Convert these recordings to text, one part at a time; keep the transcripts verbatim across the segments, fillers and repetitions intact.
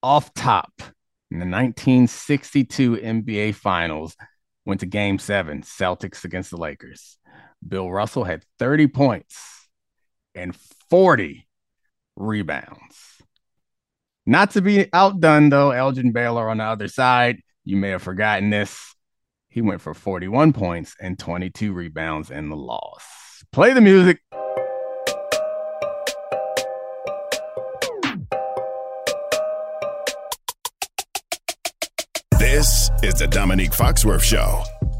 off top in the nineteen sixty-two N B A Finals, went to game seven, Celtics against the Lakers. Bill Russell had thirty points and forty rebounds. Not to be outdone, though, Elgin Baylor on the other side, you may have forgotten this. He went for forty-one points and twenty-two rebounds in the loss. Play the music. This is the Dominique Foxworth Show.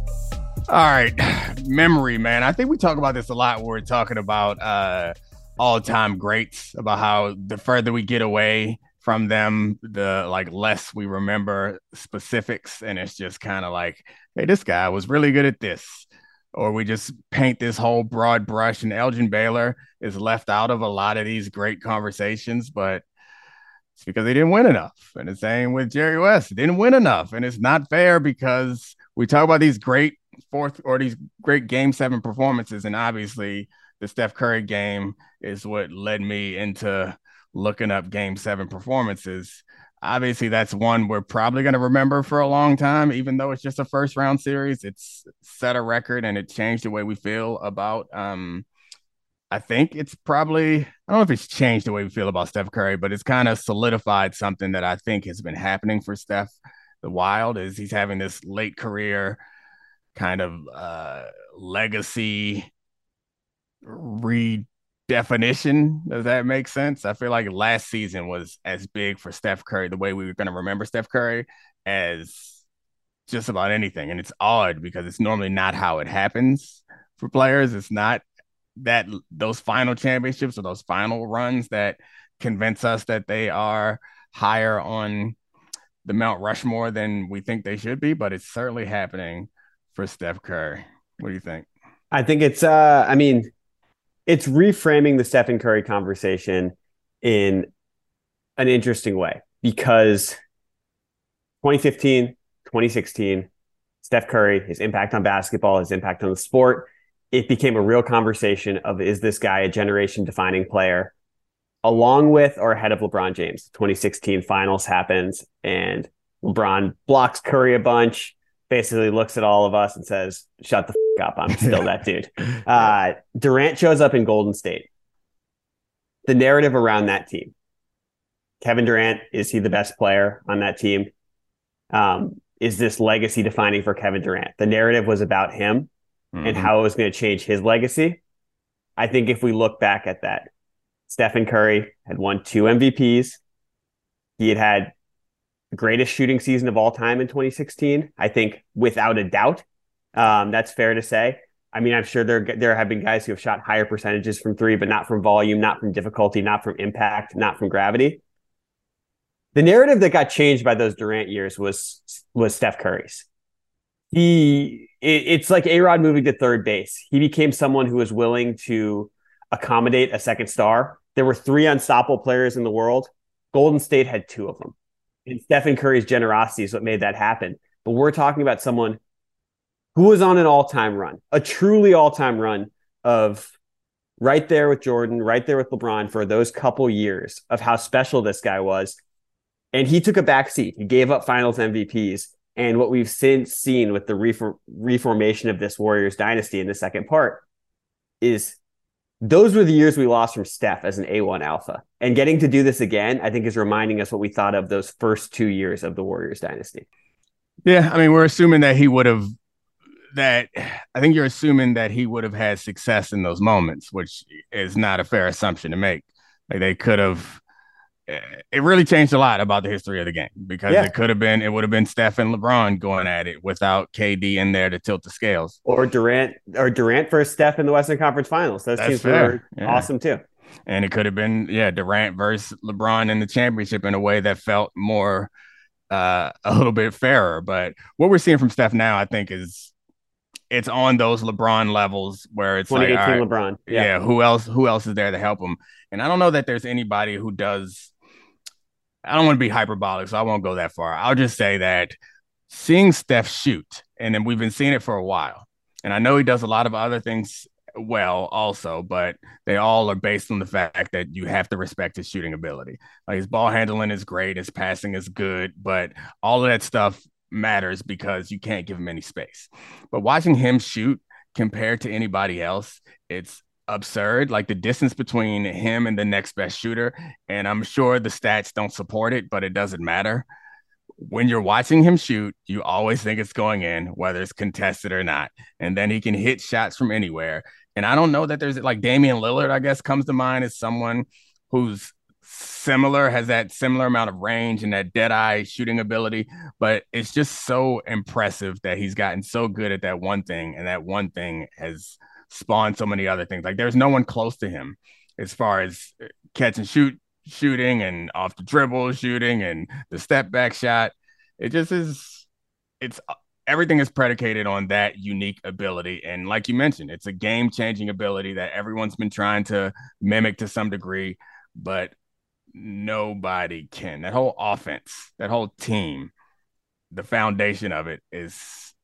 All right. Memory, man. I think we talk about this a lot when we're talking about uh, all-time greats, about how the further we get away from them, the like less we remember specifics. And it's just kind of like, hey, this guy was really good at this. Or we just paint this whole broad brush, and Elgin Baylor is left out of a lot of these great conversations, but it's because they didn't win enough. And the same with Jerry West, didn't win enough. And it's not fair because we talk about these great fourth or these great game seven performances. And obviously the Steph Curry game is what led me into looking up game seven performances. Obviously that's one we're probably going to remember for a long time, even though it's just a first round series. It's set a record and it changed the way we feel about, um, I think it's probably, I don't know if it's changed the way we feel about Steph Curry, but it's kind of solidified something that I think has been happening for Steph the Wild, is he's having this late career kind of uh, legacy redefinition. Does that make sense? I feel like last season was as big for Steph Curry, the way we were going to remember Steph Curry, as just about anything. And it's odd because it's normally not how it happens for players. It's not that those final championships or those final runs that convince us that they are higher on the Mount Rushmore than we think they should be, but it's certainly happening for Steph Curry. What do you think? I think it's, uh, I mean, it's reframing the Stephen Curry conversation in an interesting way, because twenty fifteen, twenty sixteen, Steph Curry, his impact on basketball, his impact on the sport, it became a real conversation of, is this guy a generation-defining player, along with or ahead of LeBron James? twenty sixteen finals happens, and LeBron blocks Curry a bunch, basically looks at all of us and says, shut the f- up, I'm still that dude. Uh, Durant shows up in Golden State. The narrative around that team. Kevin Durant, is he the best player on that team? Um, is this legacy defining for Kevin Durant? The narrative was about him and how it was going to change his legacy. I think if we look back at that, Stephen Curry had won two M V Ps. He had had the greatest shooting season of all time in twenty sixteen. I think without a doubt, um, that's fair to say. I mean, I'm sure there, there have been guys who have shot higher percentages from three, but not from volume, not from difficulty, not from impact, not from gravity. The narrative that got changed by those Durant years was, was Steph Curry's. He, it, it's like A-Rod moving to third base. He became someone who was willing to accommodate a second star. There were three unstoppable players in the world. Golden State had two of them. And Stephen Curry's generosity is what made that happen. But we're talking about someone who was on an all-time run, a truly all-time run of right there with Jordan, right there with LeBron for those couple years of how special this guy was. And he took a back seat. He gave up finals M V Ps. And what we've since seen with the refor- reformation of this Warriors dynasty in the second part is those were the years we lost from Steph as an A one alpha. And getting to do this again, I think, is reminding us what we thought of those first two years of the Warriors dynasty. Yeah, I mean, we're assuming that he would have, that I think you're assuming that he would have had success in those moments, which is not a fair assumption to make. Like they could have, it really changed a lot about the history of the game, because yeah. it could have been, it would have been Steph and LeBron going at it without K D in there to tilt the scales. Or Durant, or Durant versus Steph in the Western Conference Finals. Those That's teams fair. were yeah. awesome too. And it could have been, yeah, Durant versus LeBron in the championship in a way that felt more, uh, a little bit fairer. But what we're seeing from Steph now, I think, is it's on those LeBron levels where it's like, all right, LeBron. Yeah. yeah, who else, who else is there to help him? And I don't know that there's anybody who does. I don't want to be hyperbolic, so I won't go that far. I'll just say that seeing Steph shoot, and then we've been seeing it for a while, and I know he does a lot of other things well also, but they all are based on the fact that you have to respect his shooting ability. Like his ball handling is great, his passing is good, but all of that stuff matters because you can't give him any space. But watching him shoot compared to anybody else, it's absurd. Like the distance between him and the next best shooter, and I'm sure the stats don't support it, but it doesn't matter. When you're watching him shoot, you always think it's going in, whether it's contested or not. And then he can hit shots from anywhere. And I don't know that there's like Damian Lillard, I guess, comes to mind as someone who's similar, has that similar amount of range and that dead eye shooting ability. But it's just so impressive that he's gotten so good at that one thing. And that one thing has spawned so many other things. Like there's no one close to him as far as catch and shoot shooting and off the dribble shooting and the step back shot. It just is, it's everything is predicated on that unique ability. And like you mentioned, it's a game changing ability that everyone's been trying to mimic to some degree, but nobody can. That whole offense, that whole team, the foundation of it is,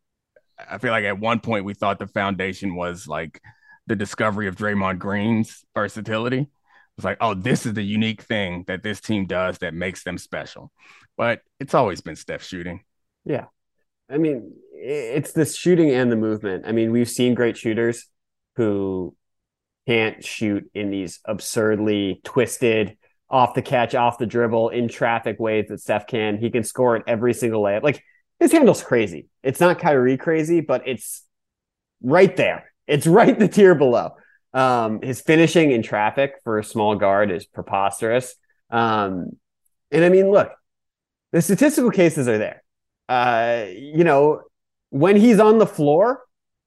I feel like at one point we thought the foundation was like the discovery of Draymond Green's versatility. It's like, oh, this is the unique thing that this team does that makes them special. But it's always been Steph shooting. Yeah. I mean, it's the shooting and the movement. I mean, we've seen great shooters who can't shoot in these absurdly twisted, off the catch, off the dribble, in traffic ways that Steph can. He can score at every single layup. Like his handle's crazy. It's not Kyrie crazy, but it's right there. It's right the tier below. Um, his finishing in traffic for a small guard is preposterous. Um, and I mean, look, the statistical cases are there. Uh, you know, when he's on the floor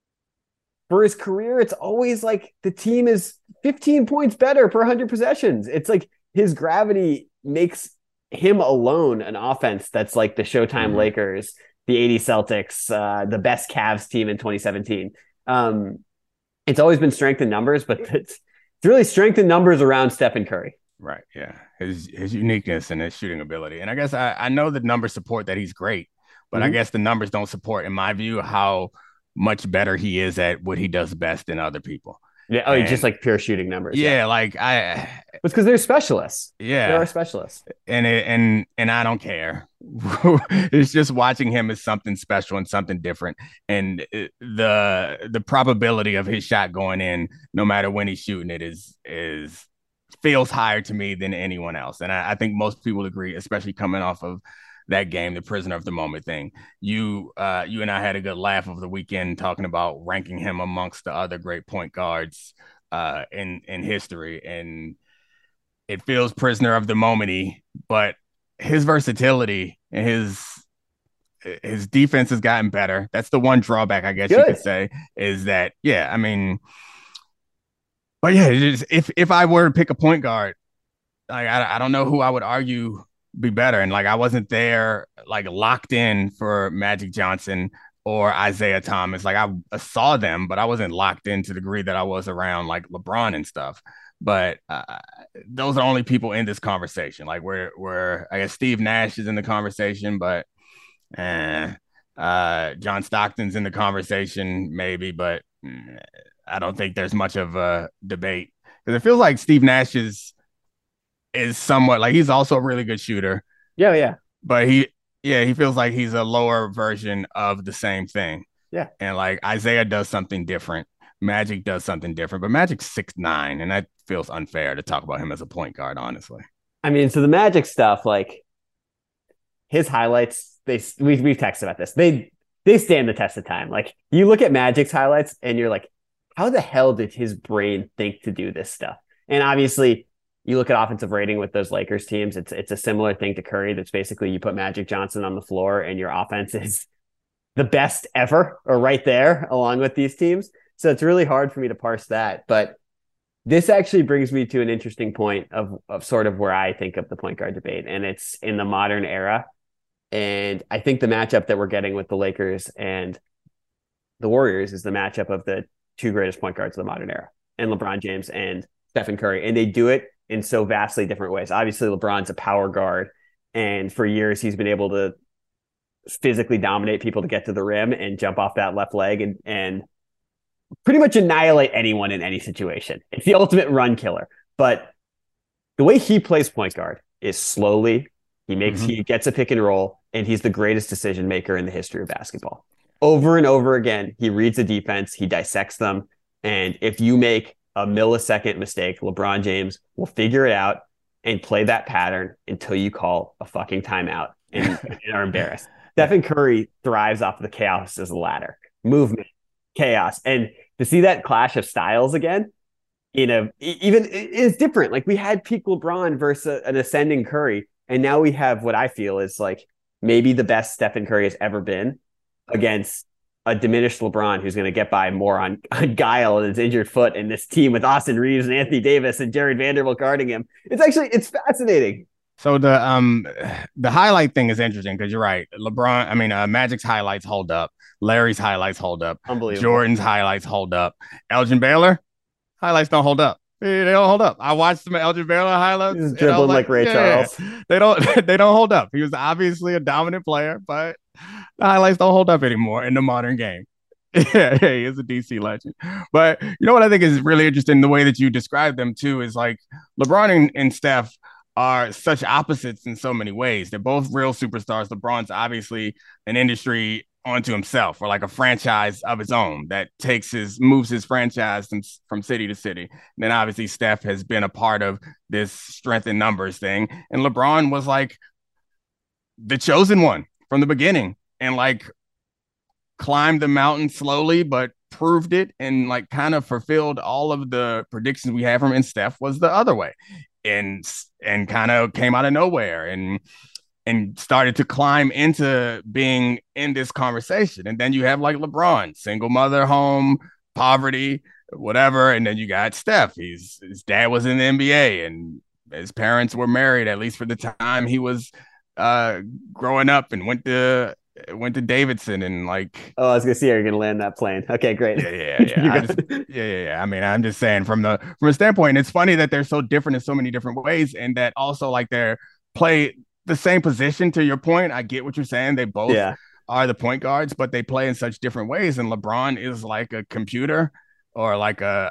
for his career, it's always like the team is fifteen points better per one hundred possessions. It's like his gravity makes him alone an offense that's like the Showtime mm-hmm. Lakers, the eighty Celtics, uh, the best Cavs team in twenty seventeen. Um, It's always been strength in numbers, but it's, it's really strength in numbers around Stephen Curry. Right. Yeah. His his uniqueness and his shooting ability. And I guess I, I know the numbers support that he's great, but mm-hmm. I guess the numbers don't support, in my view, how much better he is at what he does best than other people. Yeah. Oh, and, just like pure shooting numbers. Yeah. yeah. Like I. It's because they're specialists. Yeah. They are specialists. And it, and and I don't care. It's just watching him as something special and something different. And it, the the probability of his shot going in, no matter when he's shooting it, is is feels higher to me than anyone else. And I, I think most people agree, especially coming off of that game, the prisoner of the moment thing. You uh, you and I had a good laugh over the weekend talking about ranking him amongst the other great point guards uh, in in history, and it feels prisoner of the moment-y, but his versatility and his his defense has gotten better. That's the one drawback, I guess Good. you could say, is that yeah, I mean, but yeah, just, if if I were to pick a point guard, like I I don't know who I would argue be better. And like I wasn't there like locked in for Magic Johnson or Isaiah Thomas. Like I, I saw them, but I wasn't locked in to the degree that I was around like LeBron and stuff. But uh, those are only people in this conversation. Like where where I guess Steve Nash is in the conversation, but eh, uh, John Stockton's in the conversation maybe, but mm, I don't think there's much of a debate because it feels like Steve Nash is is somewhat like he's also a really good shooter. Yeah, yeah. But he, yeah, he feels like he's a lower version of the same thing. Yeah. And like Isaiah does something different. Magic does something different, but Magic's six nine, and that feels unfair to talk about him as a point guard, honestly. I mean, so the Magic stuff, like his highlights, they we we've texted about this. They they stand the test of time. Like you look at Magic's highlights, and you're like, how the hell did his brain think to do this stuff? And obviously, you look at offensive rating with those Lakers teams, it's it's a similar thing to Curry. That's basically you put Magic Johnson on the floor, and your offense is the best ever, or right there, along with these teams. So it's really hard for me to parse that. But this actually brings me to an interesting point of, of sort of where I think of the point guard debate. And it's in the modern era. And I think the matchup that we're getting with the Lakers and the Warriors is the matchup of the two greatest point guards of the modern era, and LeBron James and Stephen Curry. And they do it in so vastly different ways. Obviously, LeBron's a power guard. And for years, he's been able to physically dominate people to get to the rim and jump off that left leg and, and pretty much annihilate anyone in any situation. It's the ultimate run killer. But the way he plays point guard is slowly. He makes mm-hmm. he gets a pick and roll, and he's the greatest decision maker in the history of basketball. Over and over again, he reads the defense, he dissects them, and if you make a millisecond mistake, LeBron James will figure it out and play that pattern until you call a fucking timeout and, and are embarrassed. Stephen Curry thrives off the chaos as a ladder, movement, chaos, and to see that clash of styles again, you know, even is different. Like we had peak LeBron versus an ascending Curry. And now we have what I feel is like maybe the best Stephen Curry has ever been against a diminished LeBron who's going to get by more on, on guile and his injured foot in this team with Austin Reeves and Anthony Davis and Jared Vanderbilt guarding him. It's actually, it's fascinating. So the um the highlight thing is interesting because you're right. LeBron, I mean, uh, Magic's highlights hold up. Larry's highlights hold up. Unbelievable. Jordan's highlights hold up. Elgin Baylor highlights don't hold up. They don't hold up. I watched some Elgin Baylor highlights. He's dribbling like, like Ray yeah, Charles. They don't. They don't hold up. He was obviously a dominant player, but the highlights don't hold up anymore in the modern game. Yeah, he is a D C legend. But you know what I think is really interesting? The way that you describe them too is like LeBron and, and Steph are such opposites in so many ways. They're both real superstars. LeBron's obviously an industry onto himself, or like a franchise of his own that takes his moves his franchise from, from city to city. And then obviously Steph has been a part of this strength in numbers thing. And LeBron was like the chosen one from the beginning and like climbed the mountain slowly, but proved it and like kind of fulfilled all of the predictions we had from him. And Steph was the other way and, and kind of came out of nowhere and, and started to climb into being in this conversation. And then you have like LeBron, single mother home, poverty, whatever. And then you got Steph. He's his dad was in the N B A and his parents were married, at least for the time he was uh, growing up, and went to went to Davidson and like. Oh, I was gonna see how you're gonna land that plane. Okay, great. Yeah, yeah, yeah. just, yeah, yeah, yeah. I mean, I'm just saying from the from a standpoint, it's funny that they're so different in so many different ways, and that also like they're play the same position. To your point, I get what you're saying. They both yeah. are the point guards, but they play in such different ways. And LeBron is like a computer, or like a,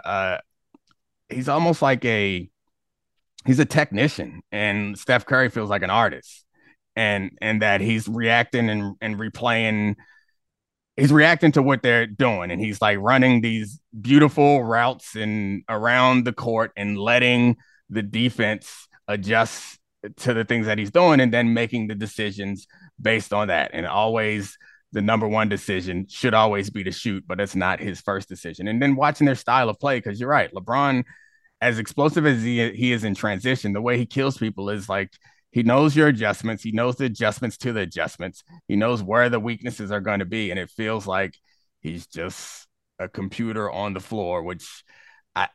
a he's almost like a he's a technician, and Steph Curry feels like an artist, and and that he's reacting and and replaying. He's reacting to what they're doing, and he's like running these beautiful routes and around the court and letting the defense adjust to the things that he's doing, and then making the decisions based on that. And always the number one decision should always be to shoot, but it's not his first decision. And then watching their style of play, because you're right, LeBron, as explosive as he, he is in transition, the way he kills people is like, he knows your adjustments. He knows the adjustments to the adjustments. He knows where the weaknesses are going to be. And it feels like he's just a computer on the floor, which I,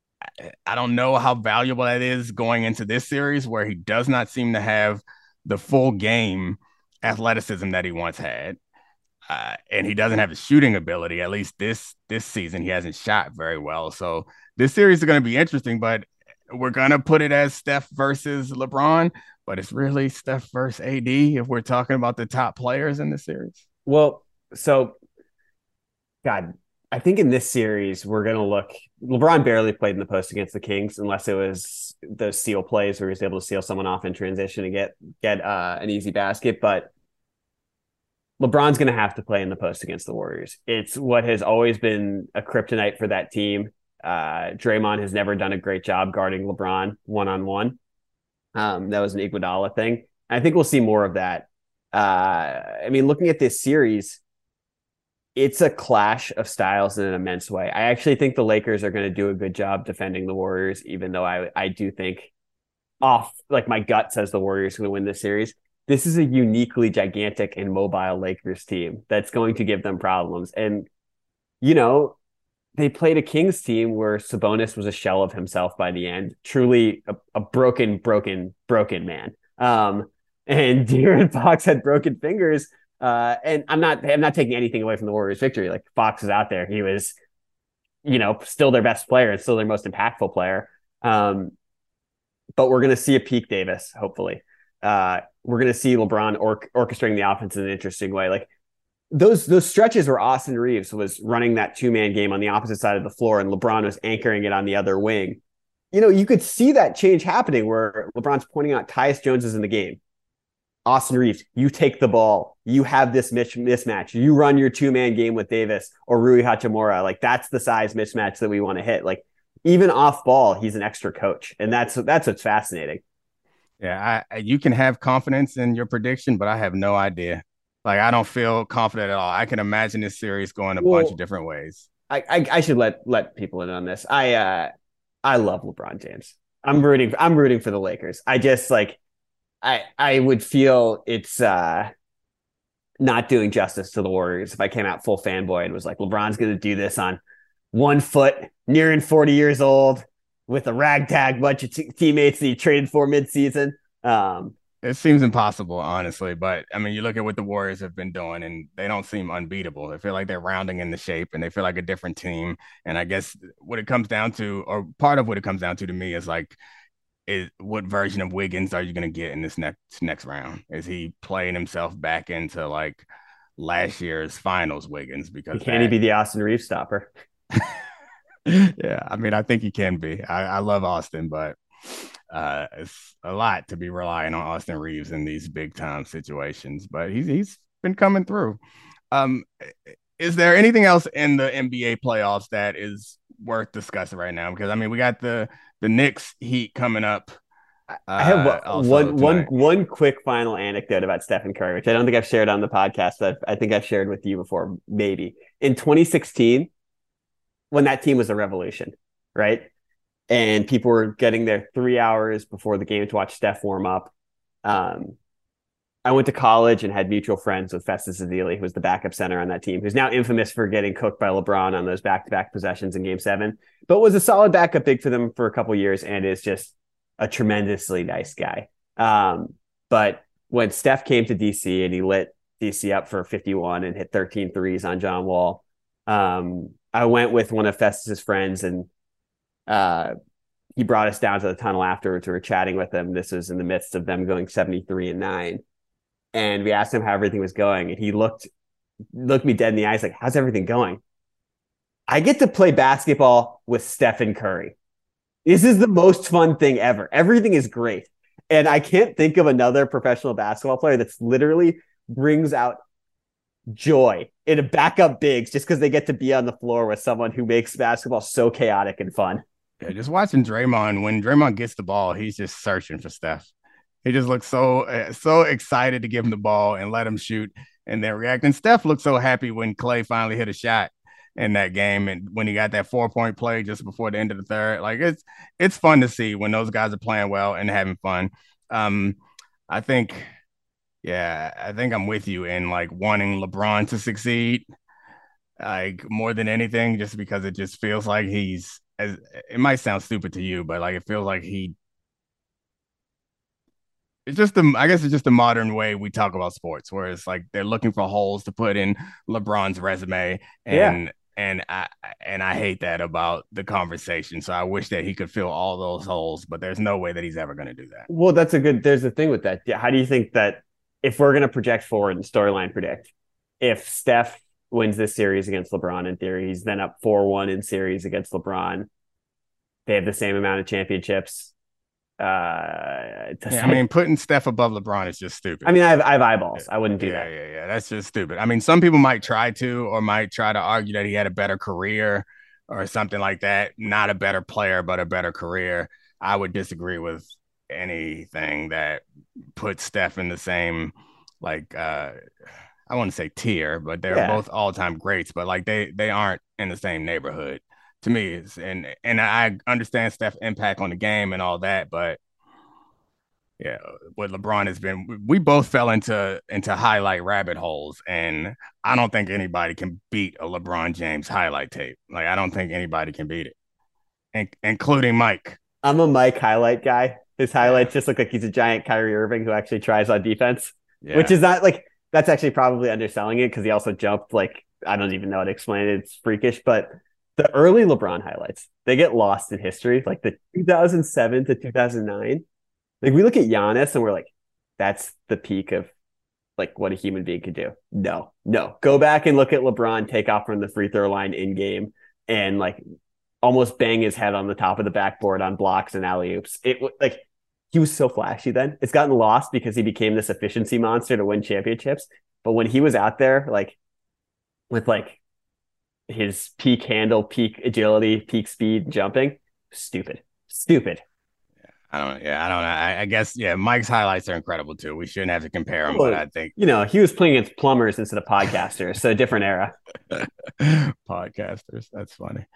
I don't know how valuable that is going into this series, where he does not seem to have the full game athleticism that he once had. Uh, and he doesn't have the shooting ability. At least this this season, he hasn't shot very well. So this series is going to be interesting, but we're going to put it as Steph versus LeBron, but it's really Steph versus A D if we're talking about the top players in the series. Well, so, God, I think in this series, we're going to look, LeBron barely played in the post against the Kings, unless it was those steal plays where he was able to steal someone off in transition and get, get uh, an easy basket. But LeBron's going to have to play in the post against the Warriors. It's what has always been a kryptonite for that team. Uh, Draymond has never done a great job guarding LeBron one-on-one. Um, that was an Iguodala thing. I think we'll see more of that. Uh, I mean, looking at this series, it's a clash of styles in an immense way. I actually think the Lakers are going to do a good job defending the Warriors, even though I, I do think off, like my gut says the Warriors are going to win this series. This is a uniquely gigantic and mobile Lakers team that's going to give them problems. And, you know, they played a Kings team where Sabonis was a shell of himself by the end, truly a, a broken, broken, broken man. Um, and De'Aaron Fox had broken fingers. Uh, and I'm not, I'm not taking anything away from the Warriors' victory. Like Fox is out there. He was, you know, still their best player and still their most impactful player. Um, but we're going to see a peak Davis, hopefully. Uh, we're going to see LeBron or- orchestrating the offense in an interesting way. Like those those stretches where Austin Reeves was running that two man game on the opposite side of the floor and LeBron was anchoring it on the other wing. You know, you could see that change happening where LeBron's pointing out Tyus Jones is in the game. Austin Reeves, you take the ball. You have this mismatch. You run your two man game with Davis or Rui Hachimura. Like that's the size mismatch that we want to hit. Like even off ball, he's an extra coach, and that's that's what's fascinating. Yeah, I, you can have confidence in your prediction, but I have no idea. Like, I don't feel confident at all. I can imagine this series going a well, bunch of different ways. I, I, I should let let people in on this. I uh, I love LeBron James. I'm rooting. I'm rooting for the Lakers. I just like, I I would feel it's uh, not doing justice to the Warriors if I came out full fanboy and was like, LeBron's going to do this on one foot, nearing forty years old, with a ragtag bunch of t- teammates that he traded for midseason. Um, It seems impossible, honestly. But, I mean, you look at what the Warriors have been doing, and they don't seem unbeatable. They feel like they're rounding in the shape, and they feel like a different team. And I guess what it comes down to, or part of what it comes down to to me is, like, is what version of Wiggins are you going to get in this next next round? Is he playing himself back into, like, last year's finals Wiggins? Because Can he be the Austin Reeves stopper? Yeah, I mean, I think he can be. I, I love Austin, but uh, it's a lot to be relying on Austin Reeves in these big time situations. But he's he's been coming through. Um, is there anything else in the N B A playoffs that is worth discussing right now? Because I mean, we got the the Knicks Heat coming up. Uh, I have one one one quick final anecdote about Stephen Curry, which I don't think I've shared on the podcast, but I think I've shared with you before. Maybe in twenty sixteen. When that team was a revolution, right? And people were getting there three hours before the game to watch Steph warm up. Um, I went to college and had mutual friends with Festus Ezeli, who was the backup center on that team, who's now infamous for getting cooked by LeBron on those back-to-back possessions in Game Seven, but was a solid backup big for them for a couple of years and is just a tremendously nice guy. Um, but when Steph came to D C and he lit D C up for fifty-one and hit thirteen threes on John Wall, um, I went with one of Festus's friends and uh, he brought us down to the tunnel afterwards. We were chatting with him. This was in the midst of them going seventy-three and nine. And we asked him how everything was going. And he looked, looked me dead in the eyes like, how's everything going? I get to play basketball with Stephen Curry. This is the most fun thing ever. Everything is great. And I can't think of another professional basketball player that's literally brings out joy in a backup bigs just because they get to be on the floor with someone who makes basketball so chaotic and fun. Yeah, just watching Draymond, when Draymond gets the ball, he's just searching for Steph. He just looks so uh, so excited to give him the ball and let him shoot and then react. And Steph looked so happy when Clay finally hit a shot in that game and when he got that four-point play just before the end of the third. Like, it's it's fun to see when those guys are playing well and having fun. Um, I think – Yeah, I think I'm with you in like wanting LeBron to succeed, like more than anything, just because it just feels like he's as it might sound stupid to you, but like it feels like he it's just the I guess it's just the modern way we talk about sports, where it's like they're looking for holes to put in LeBron's resume, and yeah. and I and I hate that about the conversation. So I wish that he could fill all those holes, but there's no way that he's ever going to do that. Well, that's a good. There's a thing with that. Yeah, how do you think that? If we're going to project forward and storyline predict, if Steph wins this series against LeBron, in theory, he's then up four one in series against LeBron. They have the same amount of championships. Uh, yeah, I mean, putting Steph above LeBron is just stupid. I mean, I have, I have eyeballs. I wouldn't do yeah, that. Yeah, yeah, That's just stupid. I mean, some people might try to or might try to argue that he had a better career or something like that. Not a better player, but a better career. I would disagree with anything that puts Steph in the same, like, uh, I want to say tier, but they're yeah. both all-time greats, but like they they aren't in the same neighborhood to me. It's, and and I understand Steph's impact on the game and all that, but yeah, what LeBron has been, we both fell into into highlight rabbit holes, and I don't think anybody can beat a LeBron James highlight tape. Like, I don't think anybody can beat it, in- including Mike. I'm a Mike highlight guy. His highlights yeah. just look like he's a giant Kyrie Irving who actually tries on defense, yeah. which is not like, that's actually probably underselling it because he also jumped like, I don't even know how to explain it. It's freakish, but the early LeBron highlights, they get lost in history. Like the two thousand seven to two thousand nine, like we look at Giannis and we're like, that's the peak of like what a human being could do. No, no. Go back and look at LeBron take off from the free throw line in game and like almost bang his head on the top of the backboard on blocks and alley oops. It like he was so flashy then. It's gotten lost because he became this efficiency monster to win championships. But when he was out there, like with like his peak handle, peak agility, peak speed, jumping, stupid, stupid. I don't. Yeah, I don't know. I, I guess. Yeah, Mike's highlights are incredible too. We shouldn't have to compare them, well, but I think you know he was playing against plumbers instead of podcasters, so a different era. Podcasters. That's funny.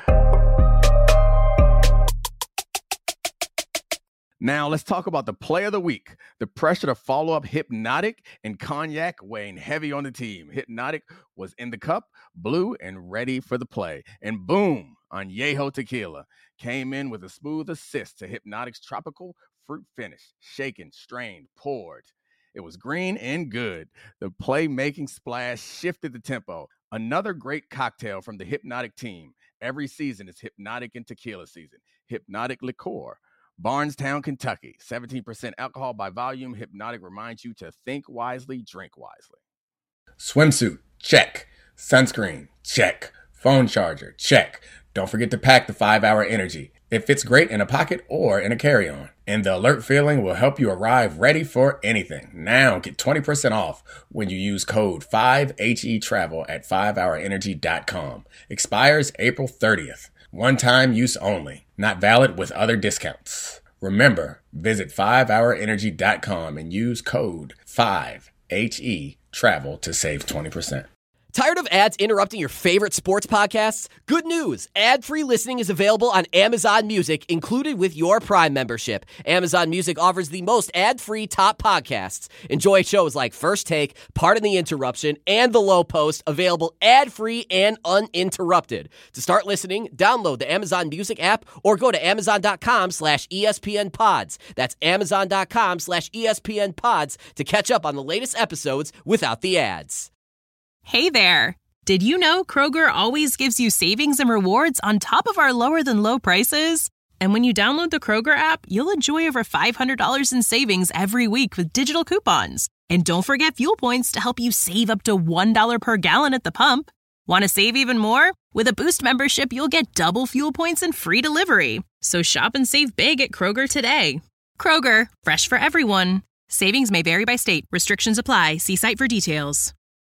Now let's talk about the play of the week. The pressure to follow up Hypnotic and Cognac weighing heavy on the team. Hypnotic was in the cup, blue, and ready for the play. And boom, Añejo Tequila came in with a smooth assist to Hypnotic's tropical fruit finish. Shaken, strained, poured. It was green and good. The playmaking splash shifted the tempo. Another great cocktail from the Hypnotic team. Every season is Hypnotic and Tequila season. Hypnotic Liqueur. Barnstown, Kentucky. seventeen percent alcohol by volume. Hypnotic reminds you to think wisely, drink wisely. Swimsuit, check. Sunscreen, check. Phone charger, check. Don't forget to pack the five hour Energy. It fits great in a pocket or in a carry-on. And the alert feeling will help you arrive ready for anything. Now get twenty percent off when you use code five H E travel at five hour energy dot com. Expires April thirtieth. One-time use only. Not valid with other discounts. Remember, visit five hour energy dot com and use code five H E travel to save twenty percent. Tired of ads interrupting your favorite sports podcasts? Good news! Ad-free listening is available on Amazon Music, included with your Prime membership. Amazon Music offers the most ad-free top podcasts. Enjoy shows like First Take, Pardon the Interruption, and The Low Post, available ad-free and uninterrupted. To start listening, download the Amazon Music app or go to amazon.com slash ESPN pods. That's amazon.com slash ESPN pods to catch up on the latest episodes without the ads. Hey there! Did you know Kroger always gives you savings and rewards on top of our lower-than-low prices? And when you download the Kroger app, you'll enjoy over five hundred dollars in savings every week with digital coupons. And don't forget fuel points to help you save up to one dollar per gallon at the pump. Want to save even more? With a Boost membership, you'll get double fuel points and free delivery. So shop and save big at Kroger today. Kroger, fresh for everyone. Savings may vary by state. Restrictions apply. See site for details.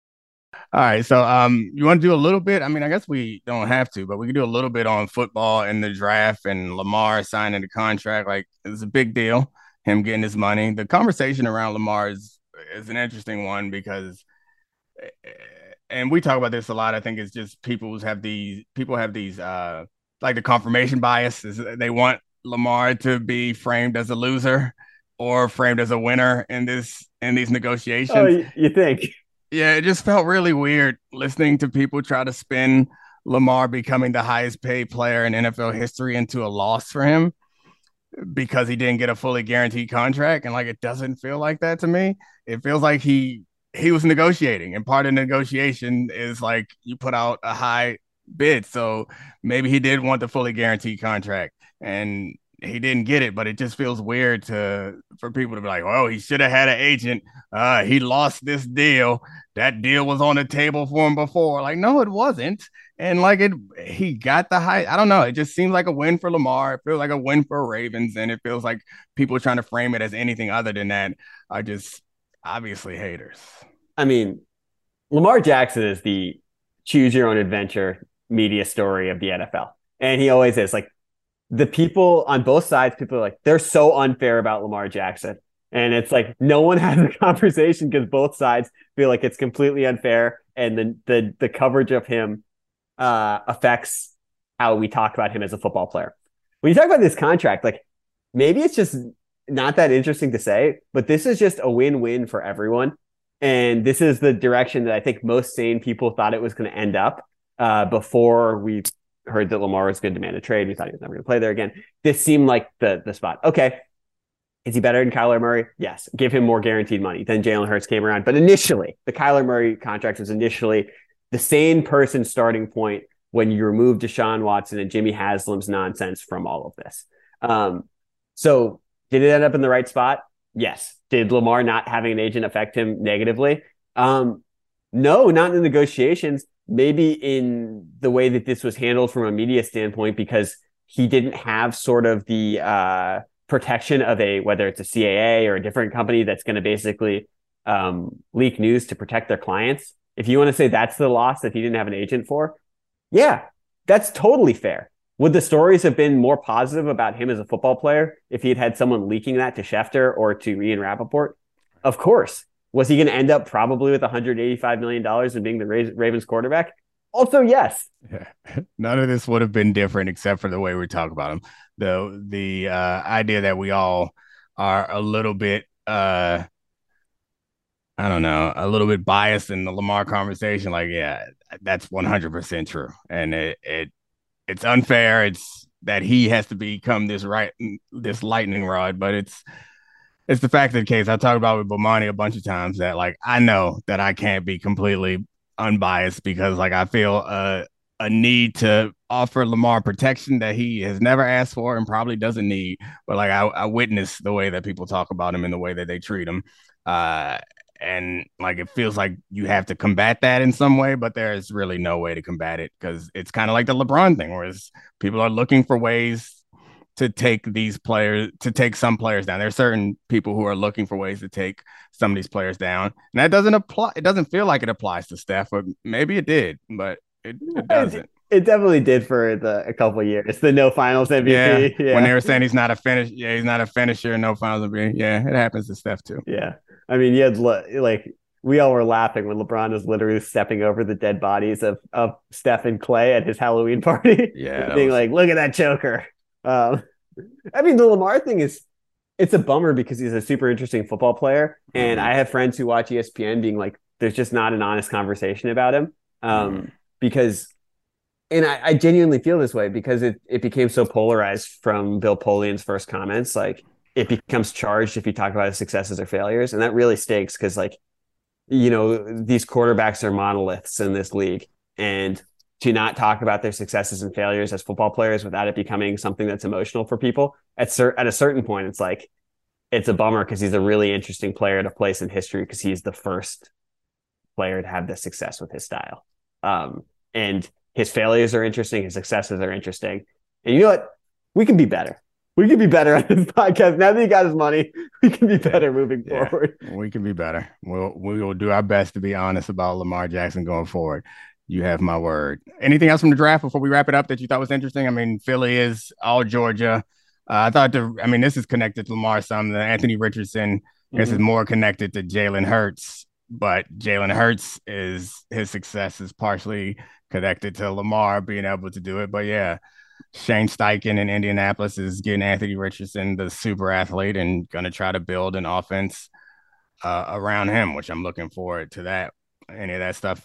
All right, so um, you want to do a little bit? I mean, I guess we don't have to, but we can do a little bit on football and the draft and Lamar signing the contract. Like, it's a big deal, him getting his money. The conversation around Lamar is, is an interesting one because, and we talk about this a lot, I think it's just people have these, people have these, uh, like the confirmation bias. Is they want Lamar to be framed as a loser or framed as a winner in this, in these negotiations. Oh, you think? Yeah, it just felt really weird listening to people try to spin Lamar becoming the highest paid player in N F L history into a loss for him because he didn't get a fully guaranteed contract. And like, it doesn't feel like that to me. It feels like he he was negotiating, and part of the negotiation is like you put out a high bid. So maybe he did want the fully guaranteed contract and he didn't get it, but it just feels weird to for people to be like, oh, he should have had an agent. Uh, he lost this deal. That deal was on the table for him before. Like, no, it wasn't. And like it, he got the high. I don't know. It just seems like a win for Lamar. It feels like a win for Ravens. And it feels like people trying to frame it as anything other than that are just obviously haters. I mean, Lamar Jackson is the choose your own adventure media story of the N F L. And he always is. Like, the people on both sides, people are like, they're so unfair about Lamar Jackson. And it's like, no one has a conversation because both sides feel like it's completely unfair. And the the, the coverage of him uh, affects how we talk about him as a football player. When you talk about this contract, like, maybe it's just not that interesting to say, but this is just a win-win for everyone. And this is the direction that I think most sane people thought it was going to end up uh, before we heard that Lamar was going to demand a trade. We thought he was never going to play there again. This seemed like the the spot. Okay. Is he better than Kyler Murray? Yes. Give him more guaranteed money. Then Jalen Hurts came around. But initially, the Kyler Murray contract was initially the sane person starting point when you remove Deshaun Watson and Jimmy Haslam's nonsense from all of this. Um, so did it end up in the right spot? Yes. did Lamar not having an agent affect him negatively? Um, no, not in the negotiations. Maybe in the way that this was handled from a media standpoint, because he didn't have sort of the uh, protection of a, whether it's a C A A or a different company that's going to basically um, leak news to protect their clients. If you want to say that's the loss that he didn't have an agent for, yeah, that's totally fair. Would the stories have been more positive about him as a football player if he had had someone leaking that to Schefter or to Ian Rappaport? Of course. Was he going to end up probably with one hundred eighty-five million dollars and being the Ravens quarterback? Also, yes. Yeah. None of this would have been different except for the way we talk about him. The the uh, idea that we all are a little bit, uh, I don't know, a little bit biased in the Lamar conversation. Like, yeah, that's one hundred percent true. And it, it it's unfair. It's that he has to become this right, this lightning rod, but it's, It's the fact of the case. I talked about with Bomani a bunch of times that, like, I know that I can't be completely unbiased because, like, I feel a, a need to offer Lamar protection that he has never asked for and probably doesn't need. But, like, I, I witness the way that people talk about him and the way that they treat him. Uh, and, like, it feels like you have to combat that in some way, but there's really no way to combat it because it's kind of like the LeBron thing, where people are looking for ways to take these players, to take some players down. There's certain people who are looking for ways to take some of these players down. And that doesn't apply. It doesn't feel like it applies to Steph, but maybe it did, but it, it doesn't. It definitely did for the a couple of years. The no finals M V P. Yeah. yeah. When they were saying he's not a finish. Yeah. He's not a finisher. No finals M V P. Yeah. It happens to Steph too. Yeah. I mean, you had like, we all were laughing when LeBron was literally stepping over the dead bodies of, of Steph and Clay at his Halloween party. Yeah. Being was... like, look at that choker. Um, I mean, the Lamar thing is, it's a bummer because he's a super interesting football player. And mm-hmm. I have friends who watch E S P N being like, there's just not an honest conversation about him. Um, mm-hmm. Because, and I, I genuinely feel this way because it, it became so polarized from Bill Polian's first comments. Like, it becomes charged if you talk about his successes or failures. And that really stinks because, like, you know, these quarterbacks are monoliths in this league. And to not talk about their successes and failures as football players without it becoming something that's emotional for people at cer- at a certain point, it's like, it's a bummer because he's a really interesting player to place in history because he's the first player to have this success with his style. Um, and his failures are interesting. His successes are interesting. And you know what? We can be better. We can be better on this podcast. Now that he got his money, we can be better moving yeah, forward. We can be better. We'll, we will do our best to be honest about Lamar Jackson going forward. You have my word. Anything else from the draft before we wrap it up that you thought was interesting? I mean, Philly is all Georgia. Uh, I thought, the, I mean, this is connected to Lamar some. The Anthony Richardson, mm-hmm. this is more connected to Jalen Hurts, but Jalen Hurts is, his success is partially connected to Lamar being able to do it. But yeah, Shane Steichen in Indianapolis is getting Anthony Richardson, the super athlete, and going to try to build an offense uh, around him, which I'm looking forward to that. Any of that stuff.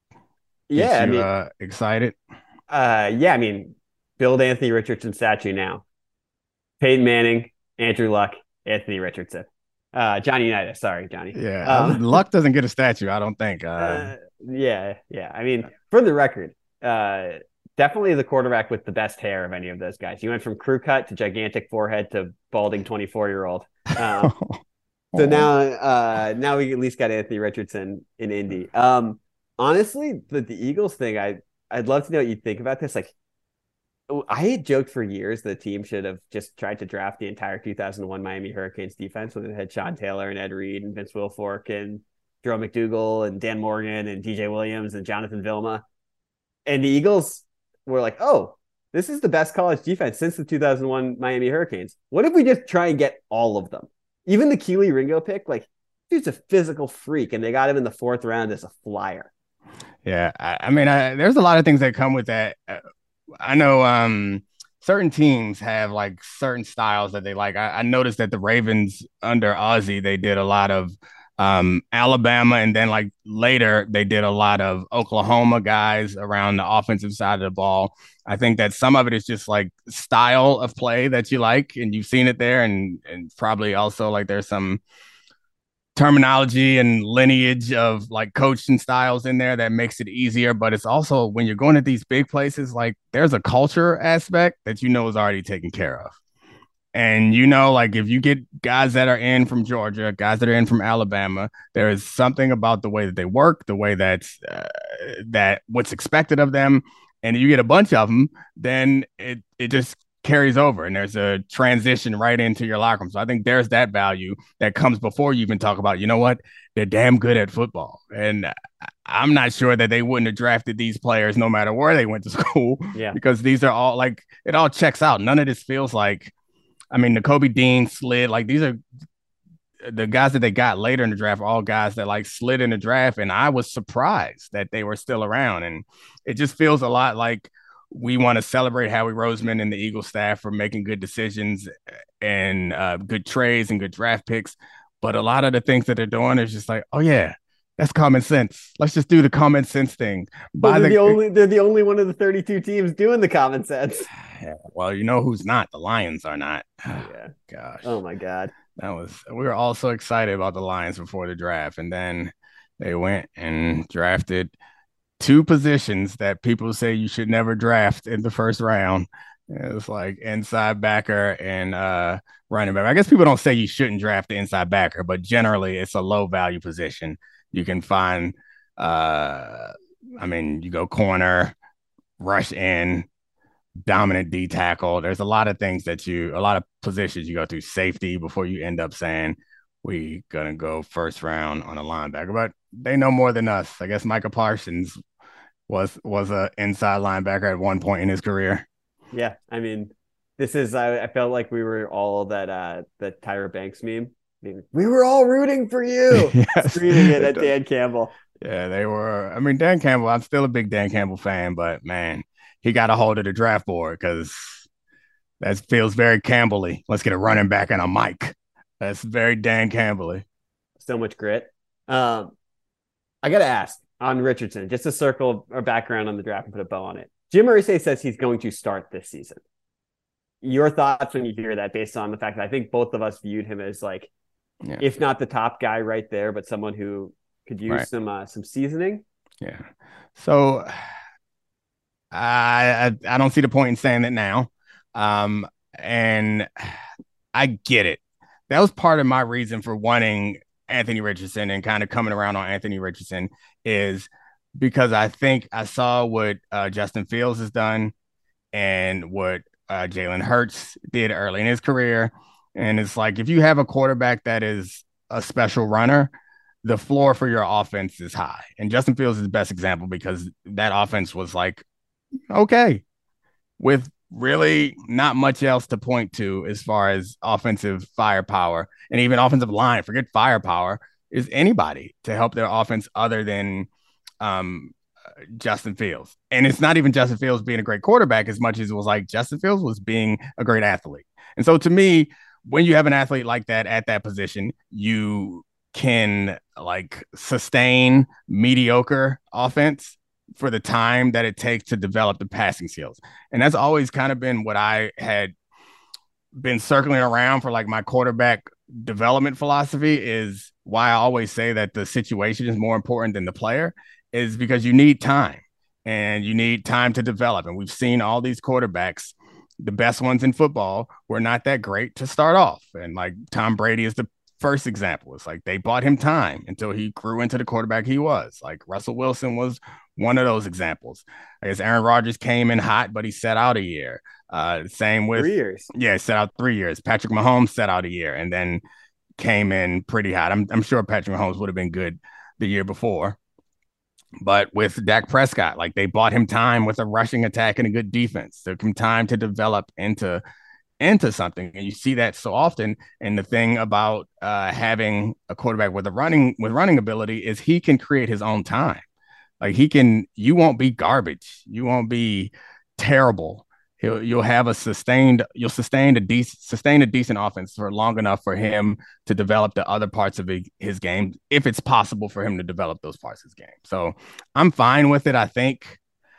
Yeah, you, I mean, uh, excited? Uh, yeah, I mean, build Anthony Richardson statue now. Peyton Manning, Andrew Luck, Anthony Richardson, uh, Johnny Unitas. Sorry, Johnny. Yeah, um, Luck doesn't get a statue, I don't think. Uh, uh, yeah, yeah. I mean, for the record, uh, definitely the quarterback with the best hair of any of those guys. You went from crew cut to gigantic forehead to balding twenty-four year old. Um, so now, uh, now we at least got Anthony Richardson in Indy. Um, Honestly, the, the Eagles thing, I, I'd love to know what you think about this. Like, I had joked for years the team should have just tried to draft the entire two thousand one Miami Hurricanes defense when it had Sean Taylor and Ed Reed and Vince Wilfork and Jerome McDougal and Dan Morgan and D J Williams and Jonathan Vilma. And the Eagles were like, oh, this is the best college defense since the two thousand one Miami Hurricanes. What if we just try and get all of them? Even the Keely Ringo pick, like, dude's a physical freak, and they got him in the fourth round as a flyer. Yeah, I, I mean, I, there's a lot of things that come with that. Uh, I know um, certain teams have like certain styles that they like. I, I noticed that the Ravens under Ozzie, they did a lot of um, Alabama, and then like later they did a lot of Oklahoma guys around the offensive side of the ball. I think that some of it is just like style of play that you like, and you've seen it there, and and probably also like there's some terminology and lineage of like coaching styles in there that makes it easier. But it's also when you're going to these big places, like there's a culture aspect that you know is already taken care of. And, you know, like if you get guys that are in from Georgia, guys that are in from Alabama, there is something about the way that they work, the way that's uh, that what's expected of them. And you get a bunch of them, then it, it just carries over and there's a transition right into your locker room. So I think there's that value that comes before you even talk about, you know what, they're damn good at football. And I'm not sure that they wouldn't have drafted these players no matter where they went to school. Yeah. Because these are all like, it all checks out. None of this feels like, I mean, the Kobe Dean slid, like these are the guys that they got later in the draft, are all guys that like slid in the draft. And I was surprised that they were still around. And it just feels a lot like we want to celebrate Howie Roseman and the Eagles staff for making good decisions and uh, good trades and good draft picks. But a lot of the things that they're doing is just like, oh, yeah, that's common sense. Let's just do the common sense thing. Well, they're the, the only they're the only one of the thirty-two teams doing the common sense. Yeah, well, you know who's not? The Lions are not. Yeah. Gosh. Oh my God. That was we were all so excited about the Lions before the draft, and then they went and drafted two positions that people say you should never draft in the first round. It was like inside backer and uh, running back. I guess people don't say you shouldn't draft the inside backer, but generally it's a low value position. You can find, uh, I mean, you go corner, rush in, dominant D tackle. There's a lot of things that you, a lot of positions you go through, safety before you end up saying we gonna go first round on a linebacker. But they know more than us. I guess Micah Parsons was was a inside linebacker at one point in his career. Yeah, I mean, this is I, I felt like we were all that uh the Tyra Banks meme. I mean, we were all rooting for you, yes. Screaming it at Dan Campbell. Yeah, they were. I mean, Dan Campbell, I'm still a big Dan Campbell fan, but man, he got a hold of the draft board because that feels very Campbell-y. Let's get a running back and a mic. That's very Dan Campbell-y. So much grit. Um, I got to ask on Richardson, just to circle our background on the draft and put a bow on it. Jim Irsay says he's going to start this season. Your thoughts when you hear that, based on the fact that I think both of us viewed him as like, yeah. if not the top guy right there, but someone who could use right. some uh, some seasoning. Yeah. So I, I I don't see the point in saying that now. Um, and I get it. That was part of my reason for wanting Anthony Richardson and kind of coming around on Anthony Richardson is because I think I saw what uh, Justin Fields has done and what uh, Jalen Hurts did early in his career. And it's like, if you have a quarterback that is a special runner, the floor for your offense is high. And Justin Fields is the best example because that offense was like, okay, with really not much else to point to as far as offensive firepower and even offensive line, forget firepower, is anybody to help their offense other than um, Justin Fields. And it's not even Justin Fields being a great quarterback as much as it was like Justin Fields was being a great athlete. And so to me, when you have an athlete like that at that position, you can like sustain mediocre offense for the time that it takes to develop the passing skills. And that's always kind of been what I had been circling around for, like my quarterback development philosophy is why I always say that the situation is more important than the player, is because you need time and you need time to develop. And we've seen all these quarterbacks, the best ones in football, were not that great to start off. And like Tom Brady is the first example. It's like they bought him time until he grew into the quarterback he was. Like Russell Wilson was one of those examples. I guess Aaron Rodgers came in hot, but he sat out a year. Uh, same with three years. Yeah, set out three years. Patrick Mahomes sat out a year and then came in pretty hot. I'm I'm sure Patrick Mahomes would have been good the year before. But with Dak Prescott, like they bought him time with a rushing attack and a good defense. Took him time to develop into into something. And you see that so often. And the thing about uh, having a quarterback with a running with running ability is he can create his own time. Like he can, you won't be garbage. You won't be terrible. He'll, you'll have a sustained, you'll sustain a decent, sustain a decent offense for long enough for him to develop the other parts of his game, if it's possible for him to develop those parts of his game. So I'm fine with it. I think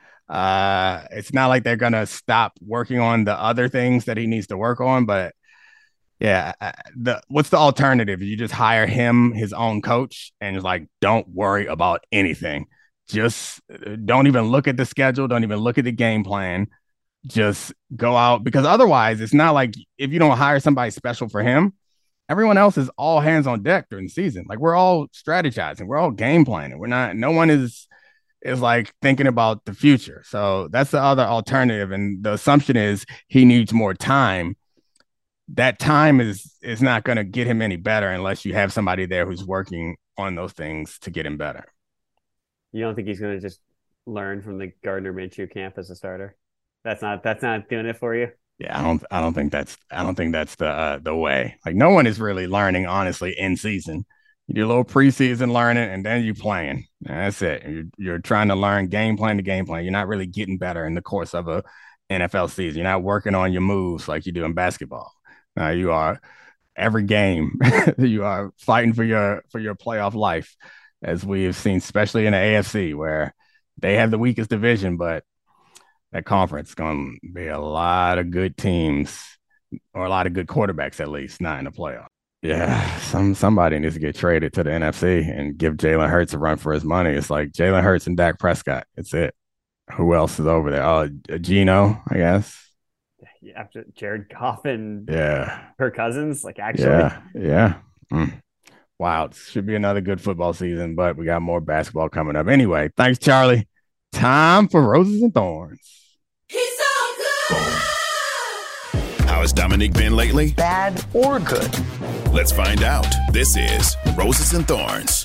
uh, it's not like they're going to stop working on the other things that he needs to work on, but yeah, the what's the alternative? You just hire him, his own coach, and it's like, don't worry about anything. Just don't even look at the schedule. Don't even look at the game plan. just go out, because otherwise it's not like if you don't hire somebody special for him, everyone else is all hands on deck during the season. Like we're all strategizing, we're all game planning. We're not, no one is is like thinking about the future. So that's the other alternative. And the assumption is he needs more time. That time is is not going to get him any better unless you have somebody there who's working on those things to get him better. You don't think he's going to just learn from the Gardner Minshew camp as a starter? That's not that's not doing it for you. Yeah, I don't I don't think that's I don't think that's the uh, the way. Like no one is really learning honestly in season. You do a little preseason learning, and then you playing. That's it. You're, you're trying to learn game plan to game plan. You're not really getting better in the course of a N F L season. You're not working on your moves like you do in basketball. Now you are every game. You are fighting for your for your playoff life, as we have seen, especially in the A F C, where they have the weakest division, but that conference is going to be a lot of good teams, or a lot of good quarterbacks at least, not in the playoff. Yeah, some somebody needs to get traded to the N F C and give Jalen Hurts a run for his money. It's like Jalen Hurts and Dak Prescott. It's it. Who else is over there? Oh, Geno, I guess. Yeah, after Jared Goff and yeah, Kirk Cousins, like actually. Yeah, yeah. Mm. Wow, it should be another good football season, but we got more basketball coming up. Anyway, thanks, Charlie. Time for Roses and Thorns. He's so good. How has Dominique been lately? Bad or good? Let's find out. This is Roses and Thorns.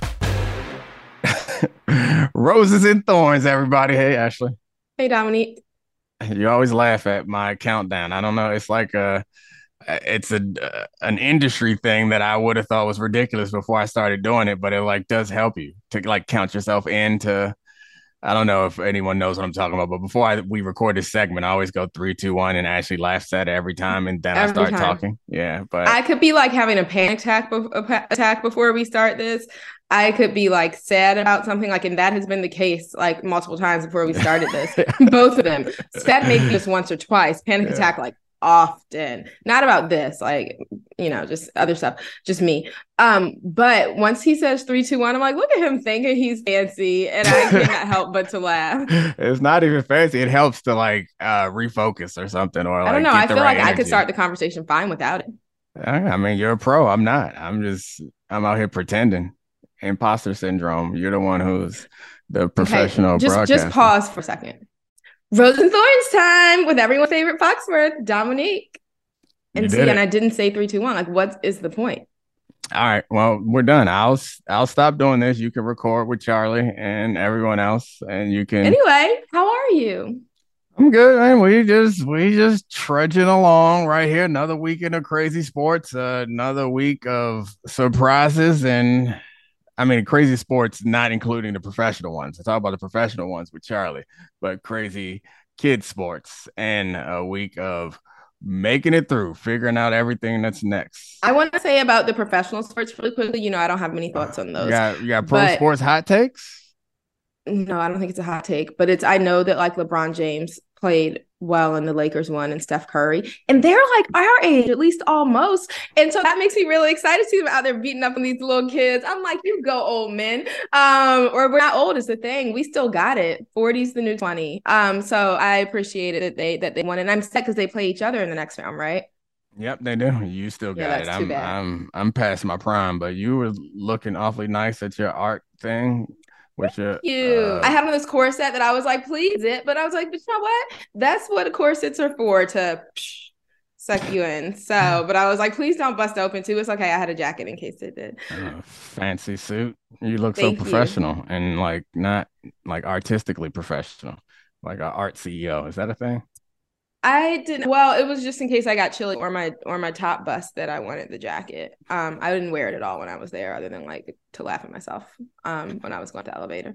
Roses and Thorns, everybody. Hey, Ashley. Hey, Dominique. You always laugh at my countdown. I don't know. It's like a, it's a uh, an industry thing that I would have thought was ridiculous before I started doing it, but it like does help you to like count yourself into. I don't know if anyone knows what I'm talking about, but before I, we record this segment, I always go three, two, one, and Ashley laughs at it every time, and then every I start time. talking. Yeah, but I could be like having a panic attack, be- attack before we start this. I could be like sad about something, like, and that has been the case like multiple times before we started this. Both of them. Sad maybe just once or twice. Panic yeah. attack like often. Not about this, like, you know, just other stuff. Just me. Um, but once he says three, two, one, I'm like, look at him thinking he's fancy, and I cannot help but to laugh. It's not even fancy. It helps to like uh refocus or something, or like, I don't know. I feel right like energy. I could start the conversation fine without it. I mean, you're a pro. I'm not. I'm just. I'm out here pretending. Imposter syndrome. You're the one who's the professional okay, just, broadcaster. Just pause for a second. Rose and Thorns time with everyone's favorite Foxworth, Dominique. And see, and I didn't say three, two, one. Like, what is the point? All right. Well, we're done. I'll I'll stop doing this. You can record with Charlie and everyone else, and you can. Anyway, how are you? I'm good, man. We just we just trudging along right here. Another weekend of crazy sports. Uh, another week of surprises, and I mean crazy sports, not including the professional ones. I talk about the professional ones with Charlie, but crazy kids sports, and a week of making it through, figuring out everything that's next. I want to say about the professional sports really quickly. You know, I don't have many thoughts on those. You got, you got pro but, sports hot takes? No, I don't think it's a hot take, but it's, I know that like LeBron James played well and the Lakers won, and Steph Curry, and they're like our age, at least almost. And so that makes me really excited to see them out there beating up on these little kids. I'm like, you go, old men. Um, or we're not old is the thing. We still got it. forty's the new twenty. Um, so I appreciate it that they that they won, and I'm sad because they play each other in the next round, right? Yep, they do. You still got yeah, it. That's I'm too bad. I'm I'm past my prime, but you were looking awfully nice at your art thing. With your, you. Uh, I had on this corset that I was like, please it, but I was like, but you know what? That's what corsets are for, to psh, suck you in. So, but I was like, please don't bust open too. It's okay. I had a jacket in case it did. Uh, fancy suit. You look Thank so professional you. And like not like artistically professional, like an art C E O. Is that a thing? I didn't. Well, it was just in case I got chilly or my or my top bust that I wanted the jacket. Um, I didn't wear it at all when I was there, other than like to laugh at myself. Um, when I was going to elevator.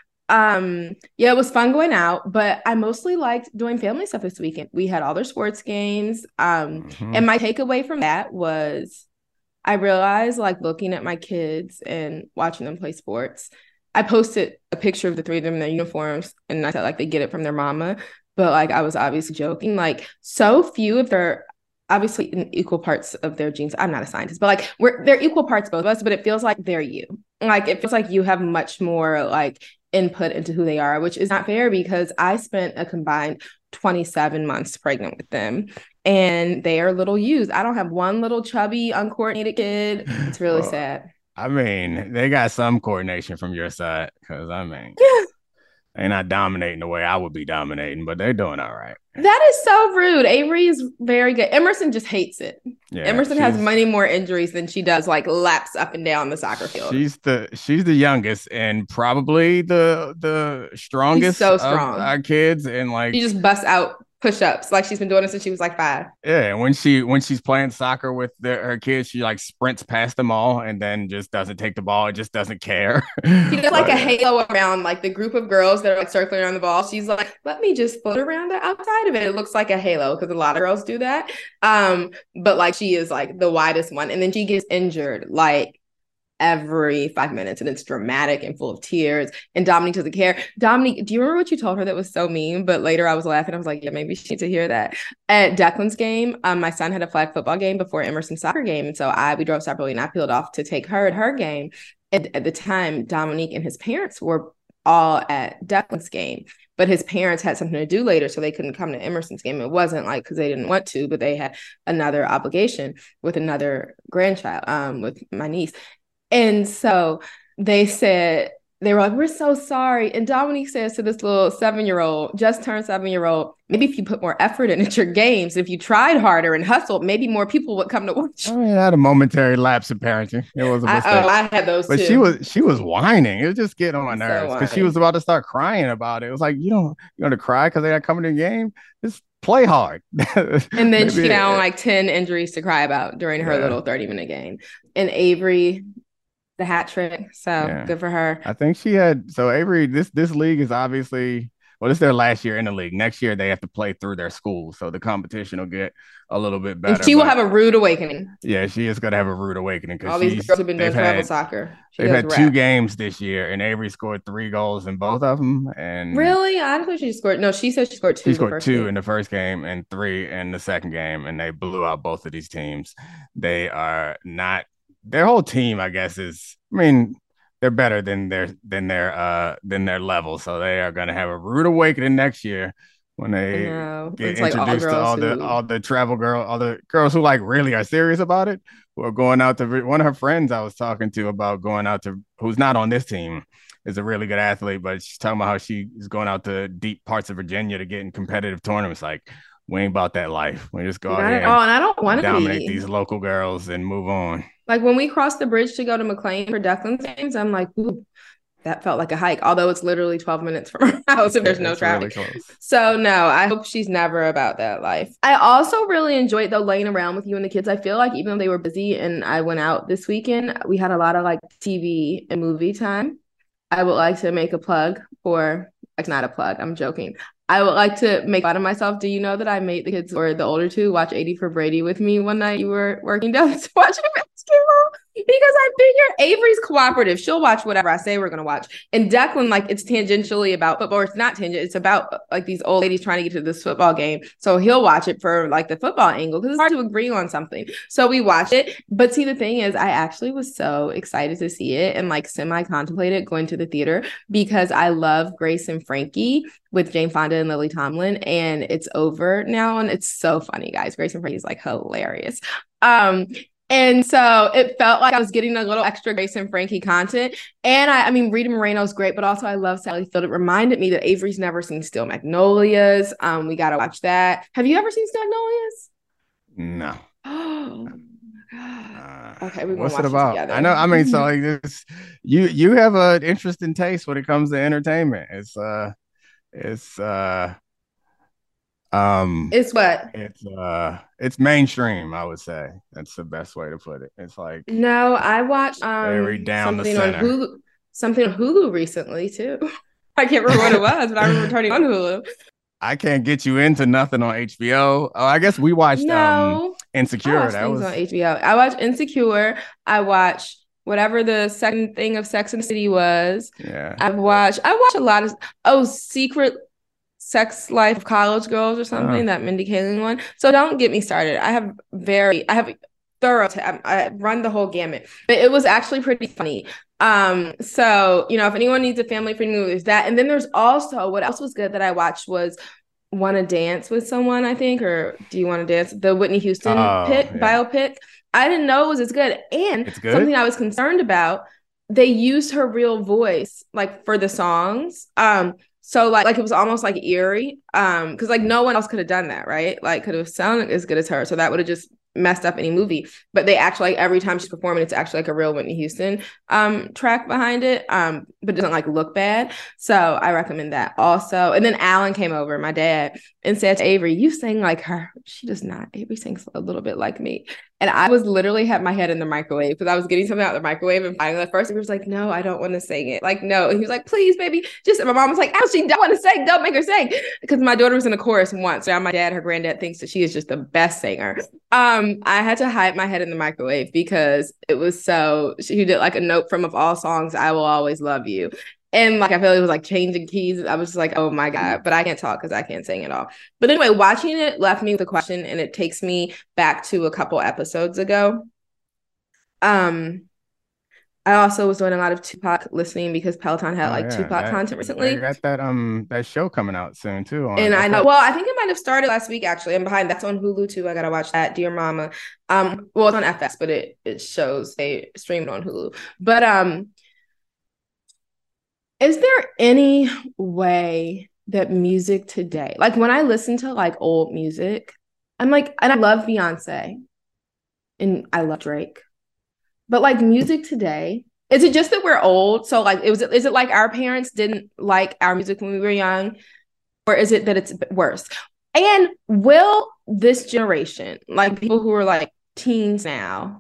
Um, yeah, it was fun going out, but I mostly liked doing family stuff this weekend. We had all their sports games. Um, mm-hmm. And my takeaway from that was, I realized like looking at my kids and watching them play sports. I posted a picture of the three of them in their uniforms, and I said like they get it from their mama. But like I was obviously joking. Like so few of their, obviously in equal parts of their genes. I'm not a scientist, but like we're they're equal parts both of us. But it feels like they're you. Like it feels like you have much more like input into who they are, which is not fair because I spent a combined twenty-seven months pregnant with them. And they are little used. I don't have one little chubby, uncoordinated kid. It's really Well, sad. I mean, they got some coordination from your side because, I mean, Yeah. they're not dominating the way I would be dominating, but they're doing all right. That is so rude. Avery is very good. Emerson just hates it. Yeah, Emerson has she's- many more injuries than she does like laps up and down the soccer field. She's the she's the youngest and probably the the strongest so of strong. our kids, and like She just busts out push-ups like she's been doing it since she was like five. yeah, when she when she's playing soccer with the, her kids, she like sprints past them all and then just doesn't take the ball. It just doesn't care. She does like But- a halo around like the group of girls that are like circling around the ball. She's like, let me just float around the outside of it. It looks like a halo because a lot of girls do that. Um, but like she is like the widest one. And then she gets injured like every five minutes and it's dramatic and full of tears. And Dominique doesn't care. Dominique, do you remember what you told her that was so mean? But later I was laughing. I was like, yeah, maybe she needs to hear that. At Declan's game, um, my son had a flag football game before Emerson's soccer game. And so I we drove separately and I peeled off to take her at her game. At, at the time, Dominique and his parents were all at Declan's game. But his parents had something to do later, so they couldn't come to Emerson's game. It wasn't like because they didn't want to, but they had another obligation with another grandchild, um, with my niece. And so they said, they were like, we're so sorry. And Dominique says to this little seven-year-old, just turned seven-year-old, maybe if you put more effort in at your games, if you tried harder and hustled, maybe more people would come to watch. I mean, I had a momentary lapse in parenting. It was a I, mistake. oh, I had those But too. she was she was whining. It was just getting on my So nerves because she whiny. was about to start crying about it. It was like, you don't you want to cry because they're not coming to the game. Just play hard. And then she Maybe- found like ten injuries to cry about during her Yeah. little thirty-minute game. And Avery, the hat trick. So Yeah. good for her. I think she had so Avery. This this league is obviously well. This is their last year in the league. Next year they have to play through their school, so the competition will get a little bit better. And she will but- have a rude awakening. yeah, she is gonna have a rude awakening All because these girls have been doing they've travel had, soccer. She they've does had two rap. games this year, and Avery scored three goals in both of them. And Really? I thought she scored. No, she said she scored two. She the scored first two game. in the first game and three in the second game, and they blew out both of these teams. They are not their whole team, I guess, is I mean, they're better than their than their uh than their level. So they are gonna have a rude awakening next year when they No, get it's like all introduced to girls all the who- all the travel girl, all the girls who like really are serious about it, who are going out to one of her friends I was talking to about going out to who's not on this team is a really good athlete, but she's talking about how she is going out to deep parts of Virginia to get in competitive tournaments. Like, we ain't about that life. We just go out Not here at all. and And I don't want to dominate be. these local girls and move on. Like when we crossed the bridge to go to McLean for Declan's games, I'm like, ooh, that felt like a hike. Although it's literally twelve minutes from our house if there's no It's really traffic. close. So no, I hope she's never about that life. I also really enjoyed though laying around with you and the kids. I feel like even though they were busy and I went out this weekend, we had a lot of like T V and movie time. I would like to make a plug for, it's not a plug, I'm joking. I would like to make fun of myself. Do you know that I made the kids or the older two watch eighty for Brady with me one night? You were working down to watch basketball because I figure Avery's cooperative. She'll watch whatever I say we're going to watch. And Declan, like, it's tangentially about football. Or it's not tangent. It's about like these old ladies trying to get to this football game. So he'll watch it for like the football angle because it's hard to agree on something. So we watch it. But see, the thing is, I actually was so excited to see it and like semi-contemplated going to the theater because I love Grace and Frankie with Jane Fonda and Lily Tomlin, and it's over now, and it's so funny, guys. Grace and Frankie is like hilarious. Um, and so it felt like I was getting a little extra Grace and Frankie content. And I, I mean, Rita Moreno's great, but also I love Sally Field. It reminded me that Avery's never seen Steel Magnolias. Um, we gotta watch that. Have you ever seen Steel Magnolias? No. Oh my god. Uh, Okay, we're gonna what's watch it it about? together. I know. I mean, so like this, you you have an interesting taste when it comes to entertainment. It's uh, it's uh, um, It's what? it's uh, it's mainstream. I would say that's the best way to put it. It's like No, I watched um Very down the something on center. Hulu, something on Hulu recently too. I can't remember what it was, but I remember turning on Hulu. I can't get you into nothing on H B O. Oh, I guess we watched um No, I Insecure. watch That things was on H B O. I watch Insecure. I watch whatever the second thing of Sex and the City was. yeah. I've watched. I watch a lot of oh, Secret Sex Life of College Girls or something, Oh. that Mindy Kaling one. So don't get me started. I have very, I have thorough. T- I, I run the whole gamut, but it was actually pretty funny. Um, so you know, if anyone needs a family friendly movie, there's that. And then there's also what else was good that I watched was Want to Dance with Someone, I think, or Do You Want to Dance? The Whitney Houston Oh, pick, yeah. biopic. I didn't know it was as good. And It's good? something I was concerned about, they used her real voice like for the songs. Um, so like like it was almost like eerie. Um, because like no one else could have done that, right? Like could have sounded as good as her. So that would have just messed up any movie. But they actually like every time she's performing, it's actually like a real Whitney Houston um track behind it. Um, but it doesn't like look bad. So I recommend that also. And then Alan came over, my dad, and said to Avery, "You sing like her." She does not. Avery sings a little bit like me. And I was literally had my head in the microwave because I was getting something out of the microwave and finally at first he was like, "No, I don't want to sing it." Like, no. And he was like, "Please, baby." Just and my mom was like, "Oh, she don't want to sing. Don't make her sing." Because my daughter was in a chorus once. So my dad, her granddad, thinks that she is just the best singer. Um, I had to hide my head in the microwave because it was so she did like a note from Of All Songs, "I Will Always Love You." And like I feel like it was like changing keys. I was just like, oh my God, but I can't talk because I can't sing at all. But anyway, watching it left me with a question, and it takes me back to a couple episodes ago. Um, I also was doing a lot of Tupac listening because Peloton had Oh, like yeah. Tupac That- content recently. They got that um that show coming out soon too. On And I know, Netflix. well, I think it might have started last week actually. I'm behind. That's on Hulu too. I gotta watch that. Dear Mama. Um, well, it's on F X, but it it shows they stream it on Hulu. But um, is there any way that music today, like when I listen to like old music, I'm like, and I love Beyonce and I love Drake, but like music today, is it just that we're old? So like, it was, is it like our parents didn't like our music when we were young, or is it that it's worse? And will this generation, like people who are like teens now,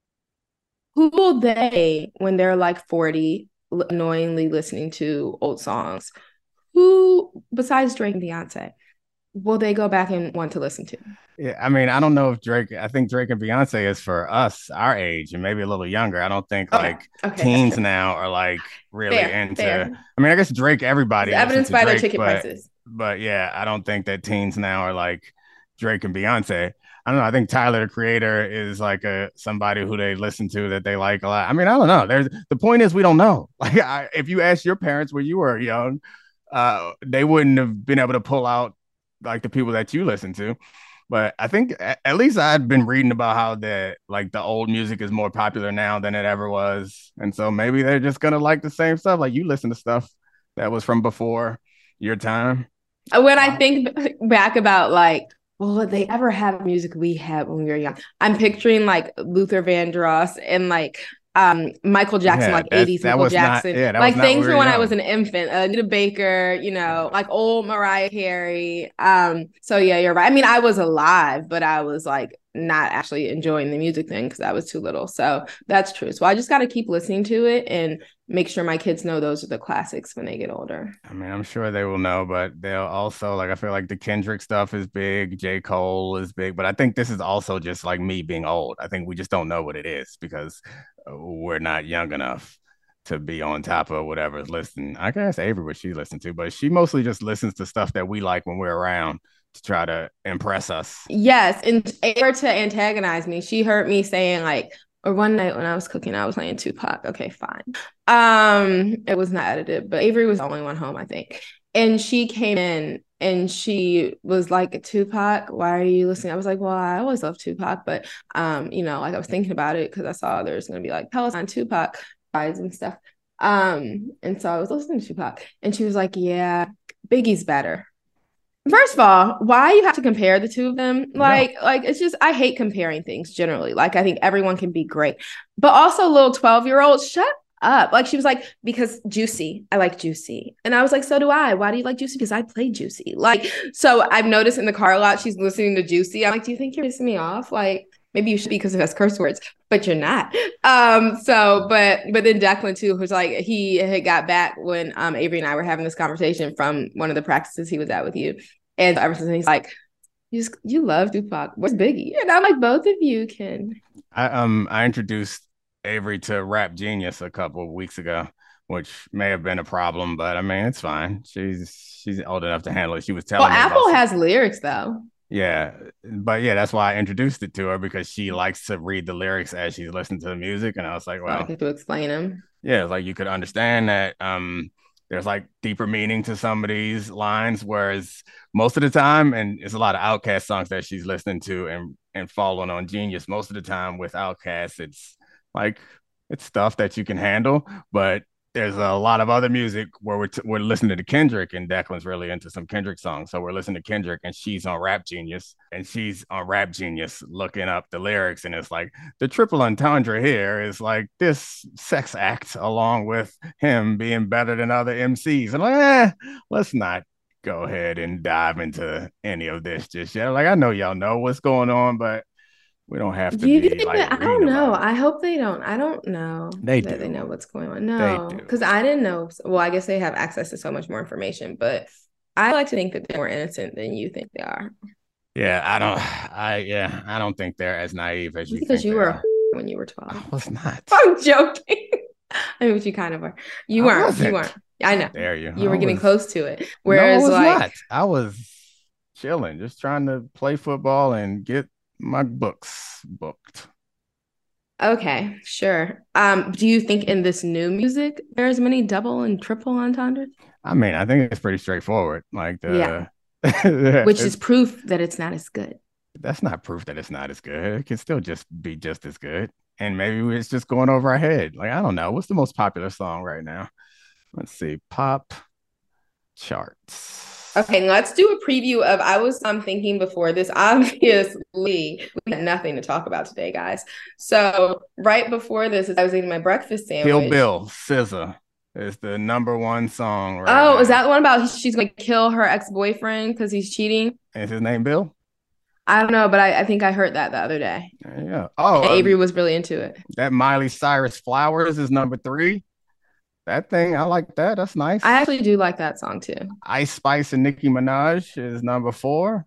who will they, when they're like forty, annoyingly listening to old songs, who besides Drake and Beyonce will they go back and want to listen to? Yeah, I mean, I don't know if Drake. I think Drake and Beyonce is for us, our age, and maybe a little younger. I don't think Okay. like Okay, teens that's true. now are like really Fair, into. fair. I mean, I guess Drake. Everybody It's listens evidenced to by their Drake, ticket but, prices. But yeah, I don't think that teens now are like Drake and Beyonce. I don't know. I think Tyler, the Creator, is like a somebody who they listen to that they like a lot. I mean, I don't know. There's the point is we don't know. Like, I, if you ask your parents when you were young, uh, they wouldn't have been able to pull out like the people that you listen to. But I think at least I'd been reading about how that like the old music is more popular now than it ever was, and so maybe they're just gonna like the same stuff. Like you listen to stuff that was from before your time. When I think back about like, well, would they ever have music we had when we were young? I'm picturing like Luther Vandross and like um Michael Jackson, Yeah, like that's- eighties that Michael was not- Jackson, yeah, that like was not things when we from were when I young. was an infant, uh, Anita Baker, you know, like old Mariah Carey. Um, so yeah, you're right. I mean, I was alive, but I was like not actually enjoying the music thing because I was too little. So that's true. So I just got to keep listening to it and make sure my kids know those are the classics when they get older. I mean, I'm sure they will know, but they'll also like I feel like the Kendrick stuff is big, J. Cole is big, but I think this is also just like me being old. I think we just don't know what it is because we're not young enough to be on top of whatever's listening. I can ask Avery what she listens to, but she mostly just listens to stuff that we like when we're around to try to impress us. Yes, and or to antagonize me. She heard me saying like, or one night when I was cooking, I was playing Tupac. Okay, fine. Um, it was not edited, but Avery was the only one home, I think. And she came in and she was like, "Tupac, why are you listening?" I was like, "Well, I always love Tupac, but um, you know, like I was thinking about it because I saw there's gonna be like Peloton Tupac rides and stuff. Um, and so I was listening to Tupac, and she was like, "Yeah, Biggie's better." First of all, why you have to compare the two of them? Like, yeah. like it's just I hate comparing things generally. Like, I think everyone can be great, but also little twelve year olds, shut up. Like, she was like, because Juicy, I like Juicy, and I was like, so do I. Why do you like Juicy? Because I play Juicy. Like, so I've noticed in the car a lot she's listening to Juicy. I'm like, do you think you're pissing me off? Like, maybe you should be because it has curse words, but you're not. Um, so, but but then Declan too, who's like he had got back when um Avery and I were having this conversation from one of the practices he was at with you. And ever since he's like, you just, you love Tupac. Where's Biggie? And I'm like, both of you can. I um I introduced Avery to Rap Genius a couple of weeks ago, which may have been a problem, but I mean it's fine. She's she's old enough to handle it. She was telling well, me. Apple about has some... lyrics though. Yeah, but yeah, that's why I introduced it to her because she likes to read the lyrics as she's listening to the music, and I was like, well, I get to explain them. Yeah, like you could understand that. Um. there's like deeper meaning to some of these lines, whereas most of the time, and it's a lot of Outkast songs that she's listening to and and following on Genius. Most of the time with Outkast, it's like it's stuff that you can handle, but there's a lot of other music where we're, t- we're listening to Kendrick, and Declan's really into some Kendrick songs. So we're listening to Kendrick, and she's on Rap Genius, and she's on Rap Genius looking up the lyrics. And it's like the triple entendre here is like this sex act along with him being better than other M Cs. And like, eh, let's not go ahead and dive into any of this just yet. Like, I know y'all know what's going on, but we don't have to Do you be think like that? I don't reading know. about it. I hope they don't. I don't know They that do. they know what's going on. They No, do. because I didn't know. Well, I guess they have access to so much more information, but I like to think that they're more innocent than you think they are. Yeah, I don't. I yeah, I don't think they're as naive as you Because think you they were are. a when you were I twelve. was not. I'm joking. I mean, but you kind of were. You I weren't. wasn't. You weren't. I know. Dare you? You were I getting was- close to it. No, I Whereas, was like, not. I was chilling, just trying to play football and get my books booked. okay, sure. Um, do you think in this new music there's many double and triple entendres? I mean, I think it's pretty straightforward. Like the, Yeah. Which it's- is proof that it's not as good. that's not proof that it's not as good. It can still just be just as good. And maybe it's just going over our head. Like, I don't know. What's the most popular song right now? Let's see. Pop charts. Okay, let's do a preview of. I was um thinking before this. Obviously, we had nothing to talk about today, guys. So right before this, as I was eating my breakfast sandwich. Kill Bill, S Z A is the number one song right Oh, now. is that the one about she's going to kill her ex-boyfriend because he's cheating? Is his name Bill? I don't know, but I, I think I heard that the other day. Yeah. Oh, And um, Avery was really into it. that Miley Cyrus Flowers is number three. That thing, I like that. That's nice. I actually do like that song too. Ice Spice and Nicki Minaj is number four.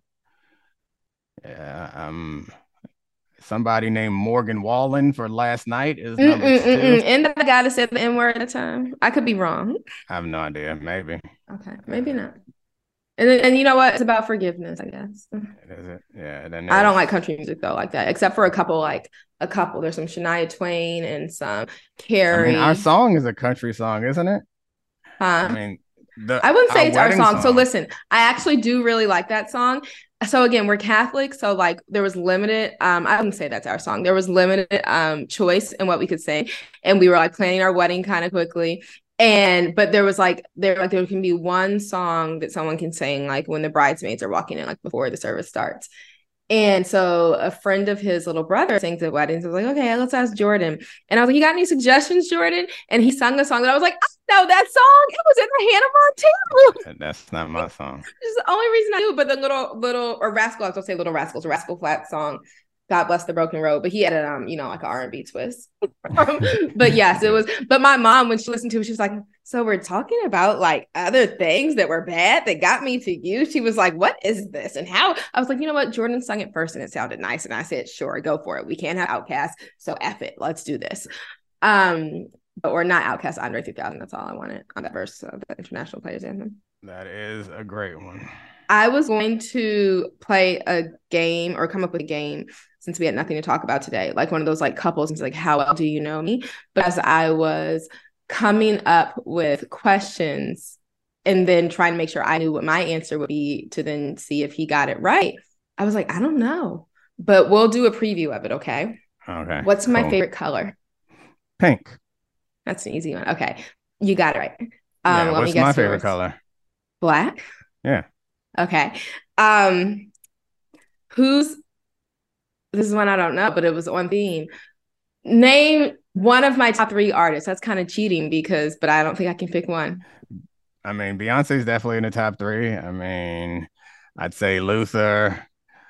Yeah. Um, somebody named Morgan Wallen for Last Night is number Mm-mm, two. mm-mm. And that guy that said the N word at the time. I could be wrong. I have no idea. Maybe. Okay, maybe not. And then, and you know what? It's about forgiveness, I guess. Is it? Yeah. Then I don't there's- like country music though, like that, except for a couple, like a couple. There's some Shania Twain and some I Carrie. mean, our song is a country song, isn't it? huh? I mean, the I wouldn't say our it's our wedding song. So listen, I actually do really like that song. So again, we're Catholic, so like there was limited. Um, I wouldn't say that's our song. There was limited um choice in what we could say, and we were like planning our wedding kind of quickly. And but there was like there like there can be one song that someone can sing like when the bridesmaids are walking in, like before the service starts. And so a friend of his little brother sings at weddings. I was like, okay, let's ask Jordan. And I was like, you got any suggestions, Jordan? And he sung a song that I was like, I know that song. It was in the Hannah Montana. That's not my song. It's the only reason I do it. But the little, little, or Rascal, I was gonna say Little Rascals, Rascal Flatts song, God Bless the Broken Road. But he had a, um, you know, like an R and B twist. But yes, it was. But my mom, when she listened to it, she was like, so we're talking about like other things that were bad that got me to you. She was like, what is this? And how? I was like, you know what? Jordan sung it first and it sounded nice. And I said, sure, go for it. We can't have Outcast. So F it. Let's do this. Um, but we're not Outcast, Andre three thousand. That's all I wanted on that verse of the International Players Anthem. That is a great one. I was going to play a game or come up with a game since we had nothing to talk about today, like one of those like couples and like, how well do you know me? But as I was coming up with questions and then trying to make sure I knew what my answer would be to then see if he got it right, I was like, I don't know, but we'll do a preview of it. Okay. Okay. What's my cool. favorite color? Pink. That's an easy one. Okay. You got it right. Um, Yeah, let what's me guess my favorite yours. color? Black. Yeah. Okay. Um, who's this is one I don't know, but it was on theme. Name one of my top three artists. That's kind of cheating because, but I don't think I can pick one. I mean, Beyonce's definitely in the top three. I mean, I'd say Luther,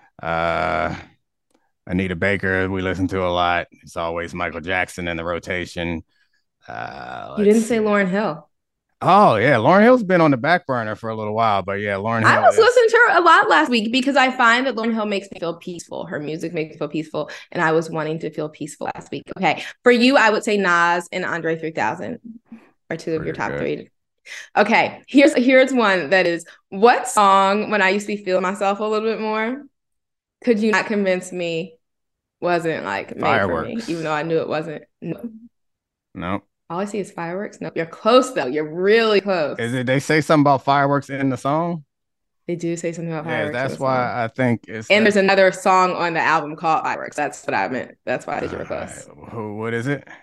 uh, Anita Baker, we listen to a lot. It's always Michael Jackson in the rotation. Uh, You let's didn't say see. Lauryn Hill. Oh, yeah. Lauryn Hill's been on the back burner for a little while, but yeah, Lauryn Hill. I was is- listening to her a lot last week because I find that Lauryn Hill makes me feel peaceful. Her music makes me feel peaceful, and I was wanting to feel peaceful last week. Okay, for you, I would say Nas and Andre three thousand are two of your Pretty top good. three. Okay, here's here's one that is what song when I used to be feeling myself a little bit more could you not convince me wasn't like made for me, Fireworks. even though I knew it wasn't. No. No. All I see is fireworks. No, you're close though. You're really close. Is it? They say something about fireworks in the song. They do say something about Yeah, fireworks. that's why I think it's. And that. there's another song on the album called Fireworks. That's what I meant. That's why I did your close. Who? What is it?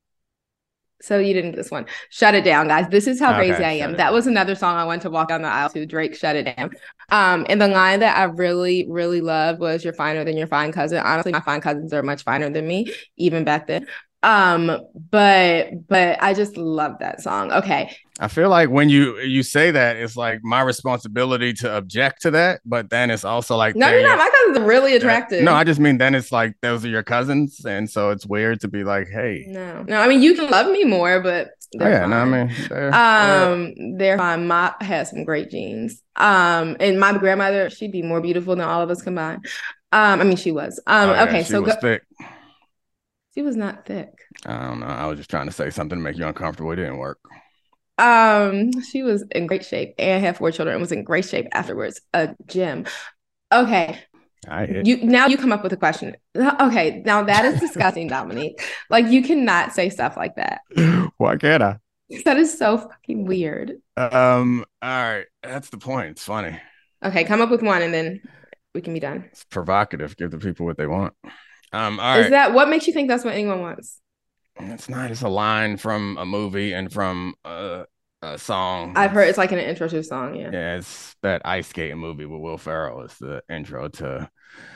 So you didn't get this one. Shut It Down, guys. This is how Okay, crazy I am. Shut It That Down. was another song I went to walk down the aisle to. Drake, Shut It Down. Um, and the line that I really, really loved was "You're finer than your fine cousin." Honestly, my fine cousins are much finer than me, even back then. Um, but but I just love that song. Okay. I feel like when you you say that, it's like my responsibility to object to that, but then it's also like No, they're you're not. your- My cousins are really attractive. No, I just mean then it's like those are your cousins, and so it's weird to be like, hey, no, no. I mean, you can love me more, but oh they're yeah, no, I fine. mean, they're, Um, they're fine. My has some great genes. Um, and my grandmother, she'd be more beautiful than all of us combined. Um, I mean, she was. Um, oh, yeah, okay, she so was go- thick. she was not thick. I don't know. I was just trying to say something to make you uncomfortable. It didn't work. Um, she was in great shape and had four children and was in great shape afterwards. A gym. Okay. I hit. You now you come up with a question. Okay, now that is disgusting, Dominique. Like you cannot say stuff like that. Why can't I? That is so fucking weird. Um. All right. That's the point. It's funny. Okay, come up with one and then we can be done. It's provocative. Give the people what they want. Um. All Is right. that what makes you think that's what anyone wants? It's not. It's a line from a movie and from a, a song. I've heard it's like an intro to a song, yeah. Yeah, it's that ice skating movie with Will Ferrell. It's the intro to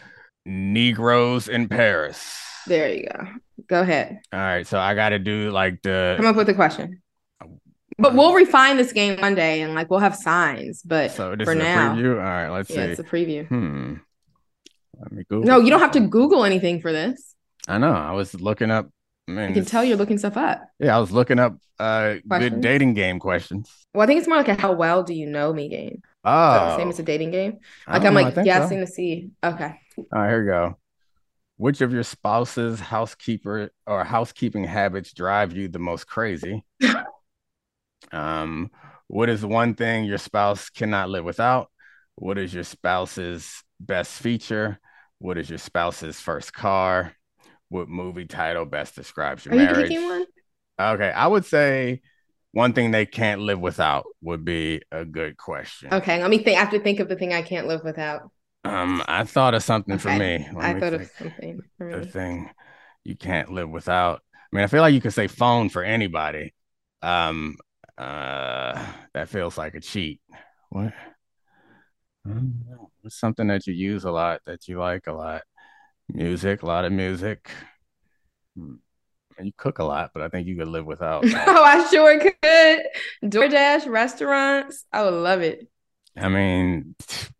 Negroes in Paris. There you go. Go ahead. All right, so I got to do like the. Come up with a question. But we'll refine this game one day and like we'll have signs. But So this for is now, a preview. All right, let's yeah, see. it's a preview. Hmm. Let me Google. No, you don't have to something. Google anything for this. I know. I was looking up. I mean, I can tell you're looking stuff up. Yeah, I was looking up uh Questions? good dating game questions. Well, I think it's more like a how well do you know me game. Is that Oh, the same as a dating game? I Like don't I'm know, I like think guessing so. to see. Okay. All right, here we go. Which of your spouse's housekeeper or housekeeping habits drive you the most crazy? um, what is one thing your spouse cannot live without? What is your spouse's best feature? What is your spouse's first car? What movie title best describes your Are you marriage? picking one? Okay, I would say one thing they can't live without would be a good question. Okay, let me think. I have to think of the thing I can't live without. Um, I thought of something for Okay, me. Let I me thought think. of something for The me. thing you can't live without. I mean, I feel like you could say phone for anybody. Um, uh, that feels like a cheat. What? I don't know. What's something that you use a lot that you like a lot? Music, a lot of music. Hmm. And you cook a lot, but I think you could live without. Oh, I sure could. DoorDash, restaurants. I would love it. I mean,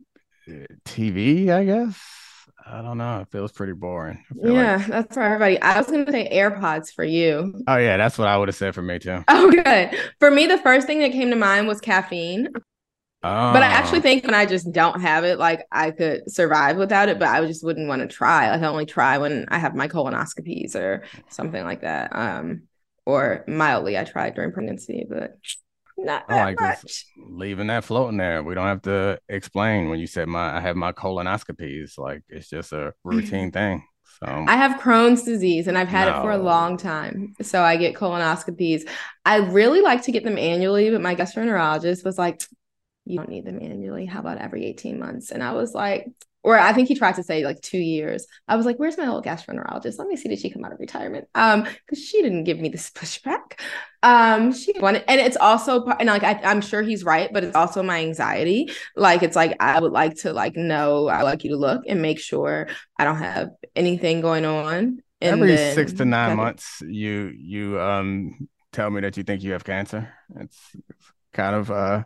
T V, I guess. I don't know. It feels pretty boring. I feel Yeah, like- that's for everybody. I was going to say AirPods for you. Oh yeah, that's what I would have said for me too. Oh, good. For me, the first thing that came to mind was caffeine. Oh, But I actually think when I just don't have it, like I could survive without it, but I just wouldn't want to try. Like I only try when I have my colonoscopies or something like that. Um, or mildly, I tried during pregnancy, but not I that like much. this. Leaving that floating there. We don't have to explain when you said my I have my colonoscopies. Like it's just a routine thing. So I have Crohn's disease and I've had it for a No. long time. So I get colonoscopies. I really like to get them annually, but my gastroenterologist was like, you don't need them annually. How about every eighteen months? And I was like, or I think he tried to say like two years. I was like, where's my old gastroenterologist? Let me see, did she come out of retirement? Um, because she didn't give me this pushback. Um, she wanted, and it's also, and like I, I'm sure he's right, but it's also my anxiety. Like it's like I would like to like know, I like you to look and make sure I don't have anything going on. And every then six to nine that- months, you you um tell me that you think you have cancer. It's, it's kind of uh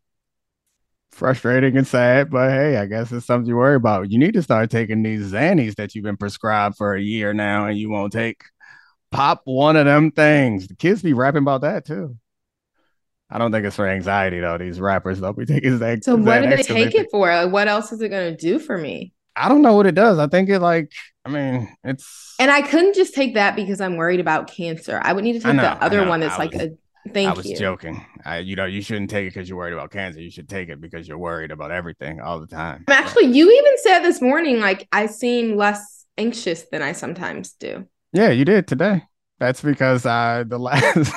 frustrating and sad, but hey, I guess it's something you worry about. You need to start taking these Xannies that you've been prescribed for a year now, and you won't take. Pop one of them things. The kids be rapping about that too. I don't think it's for anxiety though. These rappers don't be taking Xanax. So what do they Xanax 'cause take think- it for? Like, what else is it going to do for me? I don't know what it does. I think it like. I mean, it's. And I couldn't just take that because I'm worried about cancer. I would need to I take know, the I other know. one that's I like was- a thank I was you. joking. I, you know, you shouldn't take it because you're worried about cancer. You should take it because you're worried about everything all the time. Actually, you even said this morning, like I seem less anxious than I sometimes do. Yeah, you did today. That's because uh, the last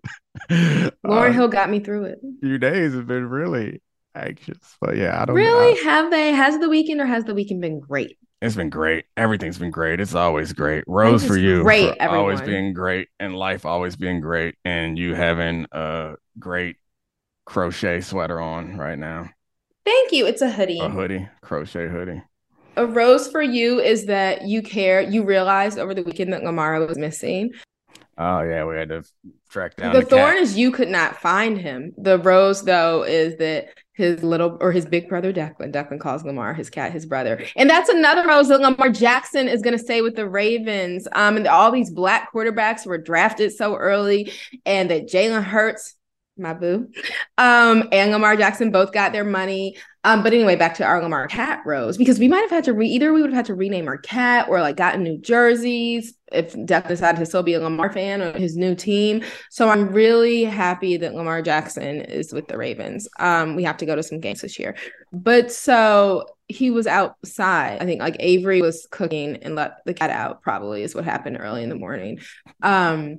Lauryn uh, Hill got me through it. few days have been really anxious. But yeah, I don't Really? know. Have they? Has the weekend or has the weekend been great? It's been great. Everything's been great. It's always great. Rose, Life for is you, great, for always everyone. being great, and life always being great, and you having a great crochet sweater on right now. Thank you. It's a hoodie. A hoodie, crochet hoodie. A rose for you is that you care. You realized over the weekend that Lamar was missing. Oh yeah, we had to track down The, the, thorn cat. is you could not find him. The rose, though, is that his little or his big brother Declan. Declan calls Lamar his cat, his brother, and that's another rose that Lamar Jackson is going to stay with the Ravens. Um, and all these black quarterbacks were drafted so early, and that Jalen Hurts, my boo, um, and Lamar Jackson both got their money. Um, but anyway, back to our Lamar cat rose, because we might have had to re either we would have had to rename our cat or like gotten new jerseys if Declan decided to still be a Lamar fan or his new team. So I'm really happy that Lamar Jackson is with the Ravens. Um, we have to go to some games this year. But so he was outside. I think like Avery was cooking and let the cat out, probably is what happened early in the morning. Um,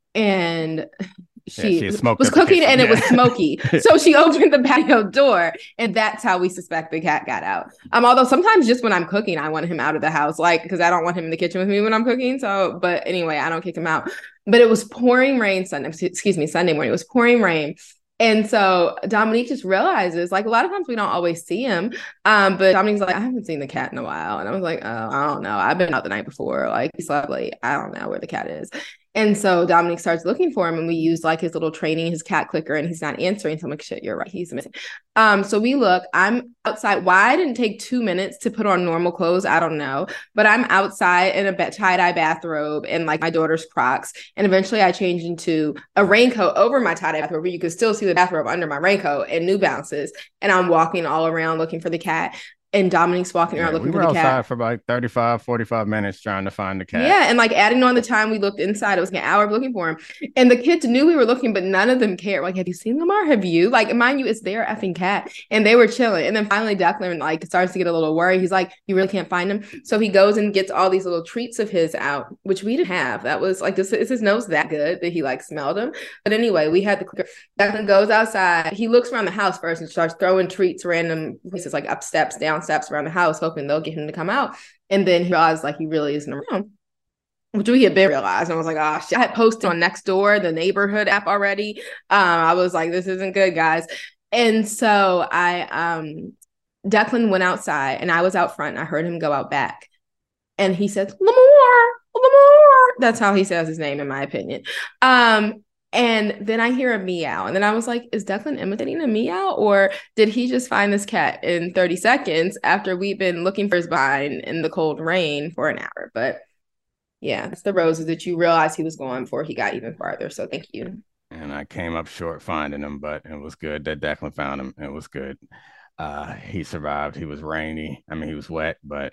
and she, yeah, she smoked was cooking and yeah. it was smoky. So she opened the patio door and that's how we suspect the cat got out. Um, although sometimes just when I'm cooking, I want him out of the house, like, because I don't want him in the kitchen with me when I'm cooking. So, but anyway, I don't kick him out. But it was pouring rain Sunday, excuse me, Sunday morning. It was pouring rain. And so Dominique just realizes, like, a lot of times we don't always see him. Um, but Dominique's like, I haven't seen the cat in a while. And I was like, oh, I don't know. I've been out the night before. Like, he slept late. I don't know where the cat is. And so Dominique starts looking for him and we use like his little training, his cat clicker, and he's not answering. So I'm like, shit, you're right. He's missing. Um, so we look, I'm outside. Why I didn't take two minutes to put on normal clothes, I don't know. But I'm outside in a tie-dye bathrobe and like my daughter's Crocs. And eventually I changed into a raincoat over my tie-dye bathrobe where you could still see the bathrobe under my raincoat and New Balances. And I'm walking all around looking for the cat. And Dominique's walking around yeah, looking we were for the cat. outside for like thirty-five, forty-five minutes trying to find the cat. Yeah, and like adding on the time we looked inside, it was like an hour of looking for him. And the kids knew we were looking, but none of them cared. Like, have you seen Lamar? Have you? Like, mind you, it's their effing cat. And they were chilling. And then finally Declan like starts to get a little worried. He's like, you really can't find him? So he goes and gets all these little treats of his out, which we didn't have. That was like, this is his nose that good that he like smelled them. But anyway, we had the clicker. Declan goes outside. He looks around the house first and starts throwing treats random places, like up steps, down steps around the house, hoping they'll get him to come out. And then he realized like he really isn't around, which we had been realized. And I was like, oh shit. I had posted on Nextdoor, the neighborhood app already. Um, I was like, this isn't good, guys. And so I um Declan went outside and I was out front and I heard him go out back. And he says, Lamar, Lamar. That's how he says his name, in my opinion. Um, And then I hear a meow. And then I was like, is Declan imitating a meow? Or did he just find this cat in thirty seconds after we've been looking for his vine in the cold rain for an hour? But yeah, it's the roses that you realized he was going before he got even farther. So thank you. And I came up short finding him, but it was good that Declan found him. It was good. Uh, he survived. He was rainy. I mean, he was wet, but...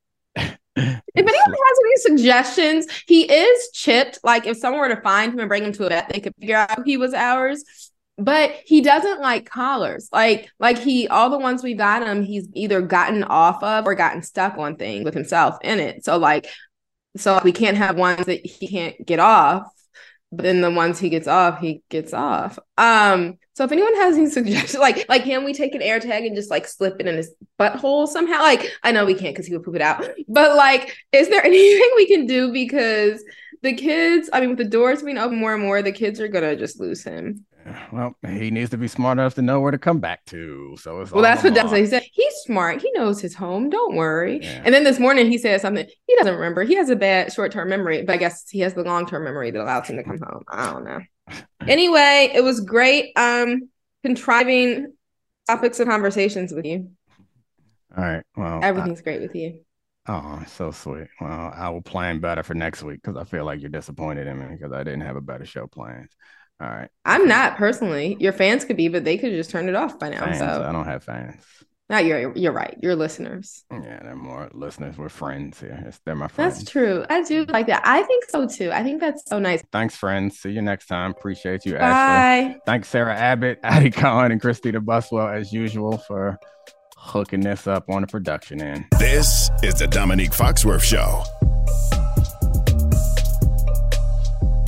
If anyone has any suggestions, he is chipped. Like if someone were to find him and bring him to a vet, they could figure out he was ours. But he doesn't like collars. Like, like he, all the ones we got him, he's either gotten off of or gotten stuck on things with himself in it. So like, so we can't have ones that he can't get off. But then the ones he gets off, he gets off. Um, so if anyone has any suggestions, like, like can we take an air tag and just like slip it in his butthole somehow? Like, I know we can't because he would poop it out. But like, is there anything we can do? Because the kids, I mean, with the doors being open more and more, the kids are gonna just lose him. Well, he needs to be smart enough to know where to come back to. So it's well, that's what Declan he said. He's smart. He knows his home. Don't worry. Yeah. And then this morning he said something he doesn't remember. He has a bad short-term memory, but I guess he has the long-term memory that allows him to come home. I don't know. Anyway, it was great um contriving topics of conversations with you. All right. Well, Everything's I, great with you. Oh, so sweet. Well, I will plan better for next week because I feel like you're disappointed in me because I didn't have a better show planned. All right. I'm not personally. Your fans could be, but they could just turn it off by now. Fans, so I don't have fans. no, you're you're right. Your listeners. Yeah, they're more listeners. We're friends here. It's, they're my friends. That's true. I do like that. I think so too. I think that's so nice. Thanks, friends. See you next time. Appreciate you, Bye. Ashley. Thanks, Sarah Abbott, Addie Cohen, and Christina Buswell, as usual, for hooking this up on the production end. This is the Dominique Foxworth Show.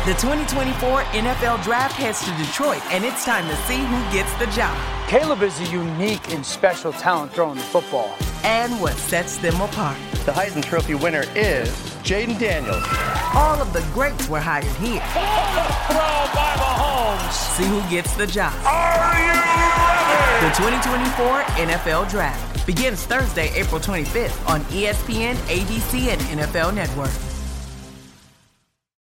The twenty twenty-four N F L Draft heads to Detroit, and it's time to see who gets the job. Caleb is a unique and special talent throwing the football. And what sets them apart. The Heisman Trophy winner is Jaden Daniels. All of the greats were hired here. Throw by Mahomes. See who gets the job. Are you ready? The twenty twenty-four N F L Draft begins Thursday, April twenty-fifth on E S P N, A B C, and N F L Network.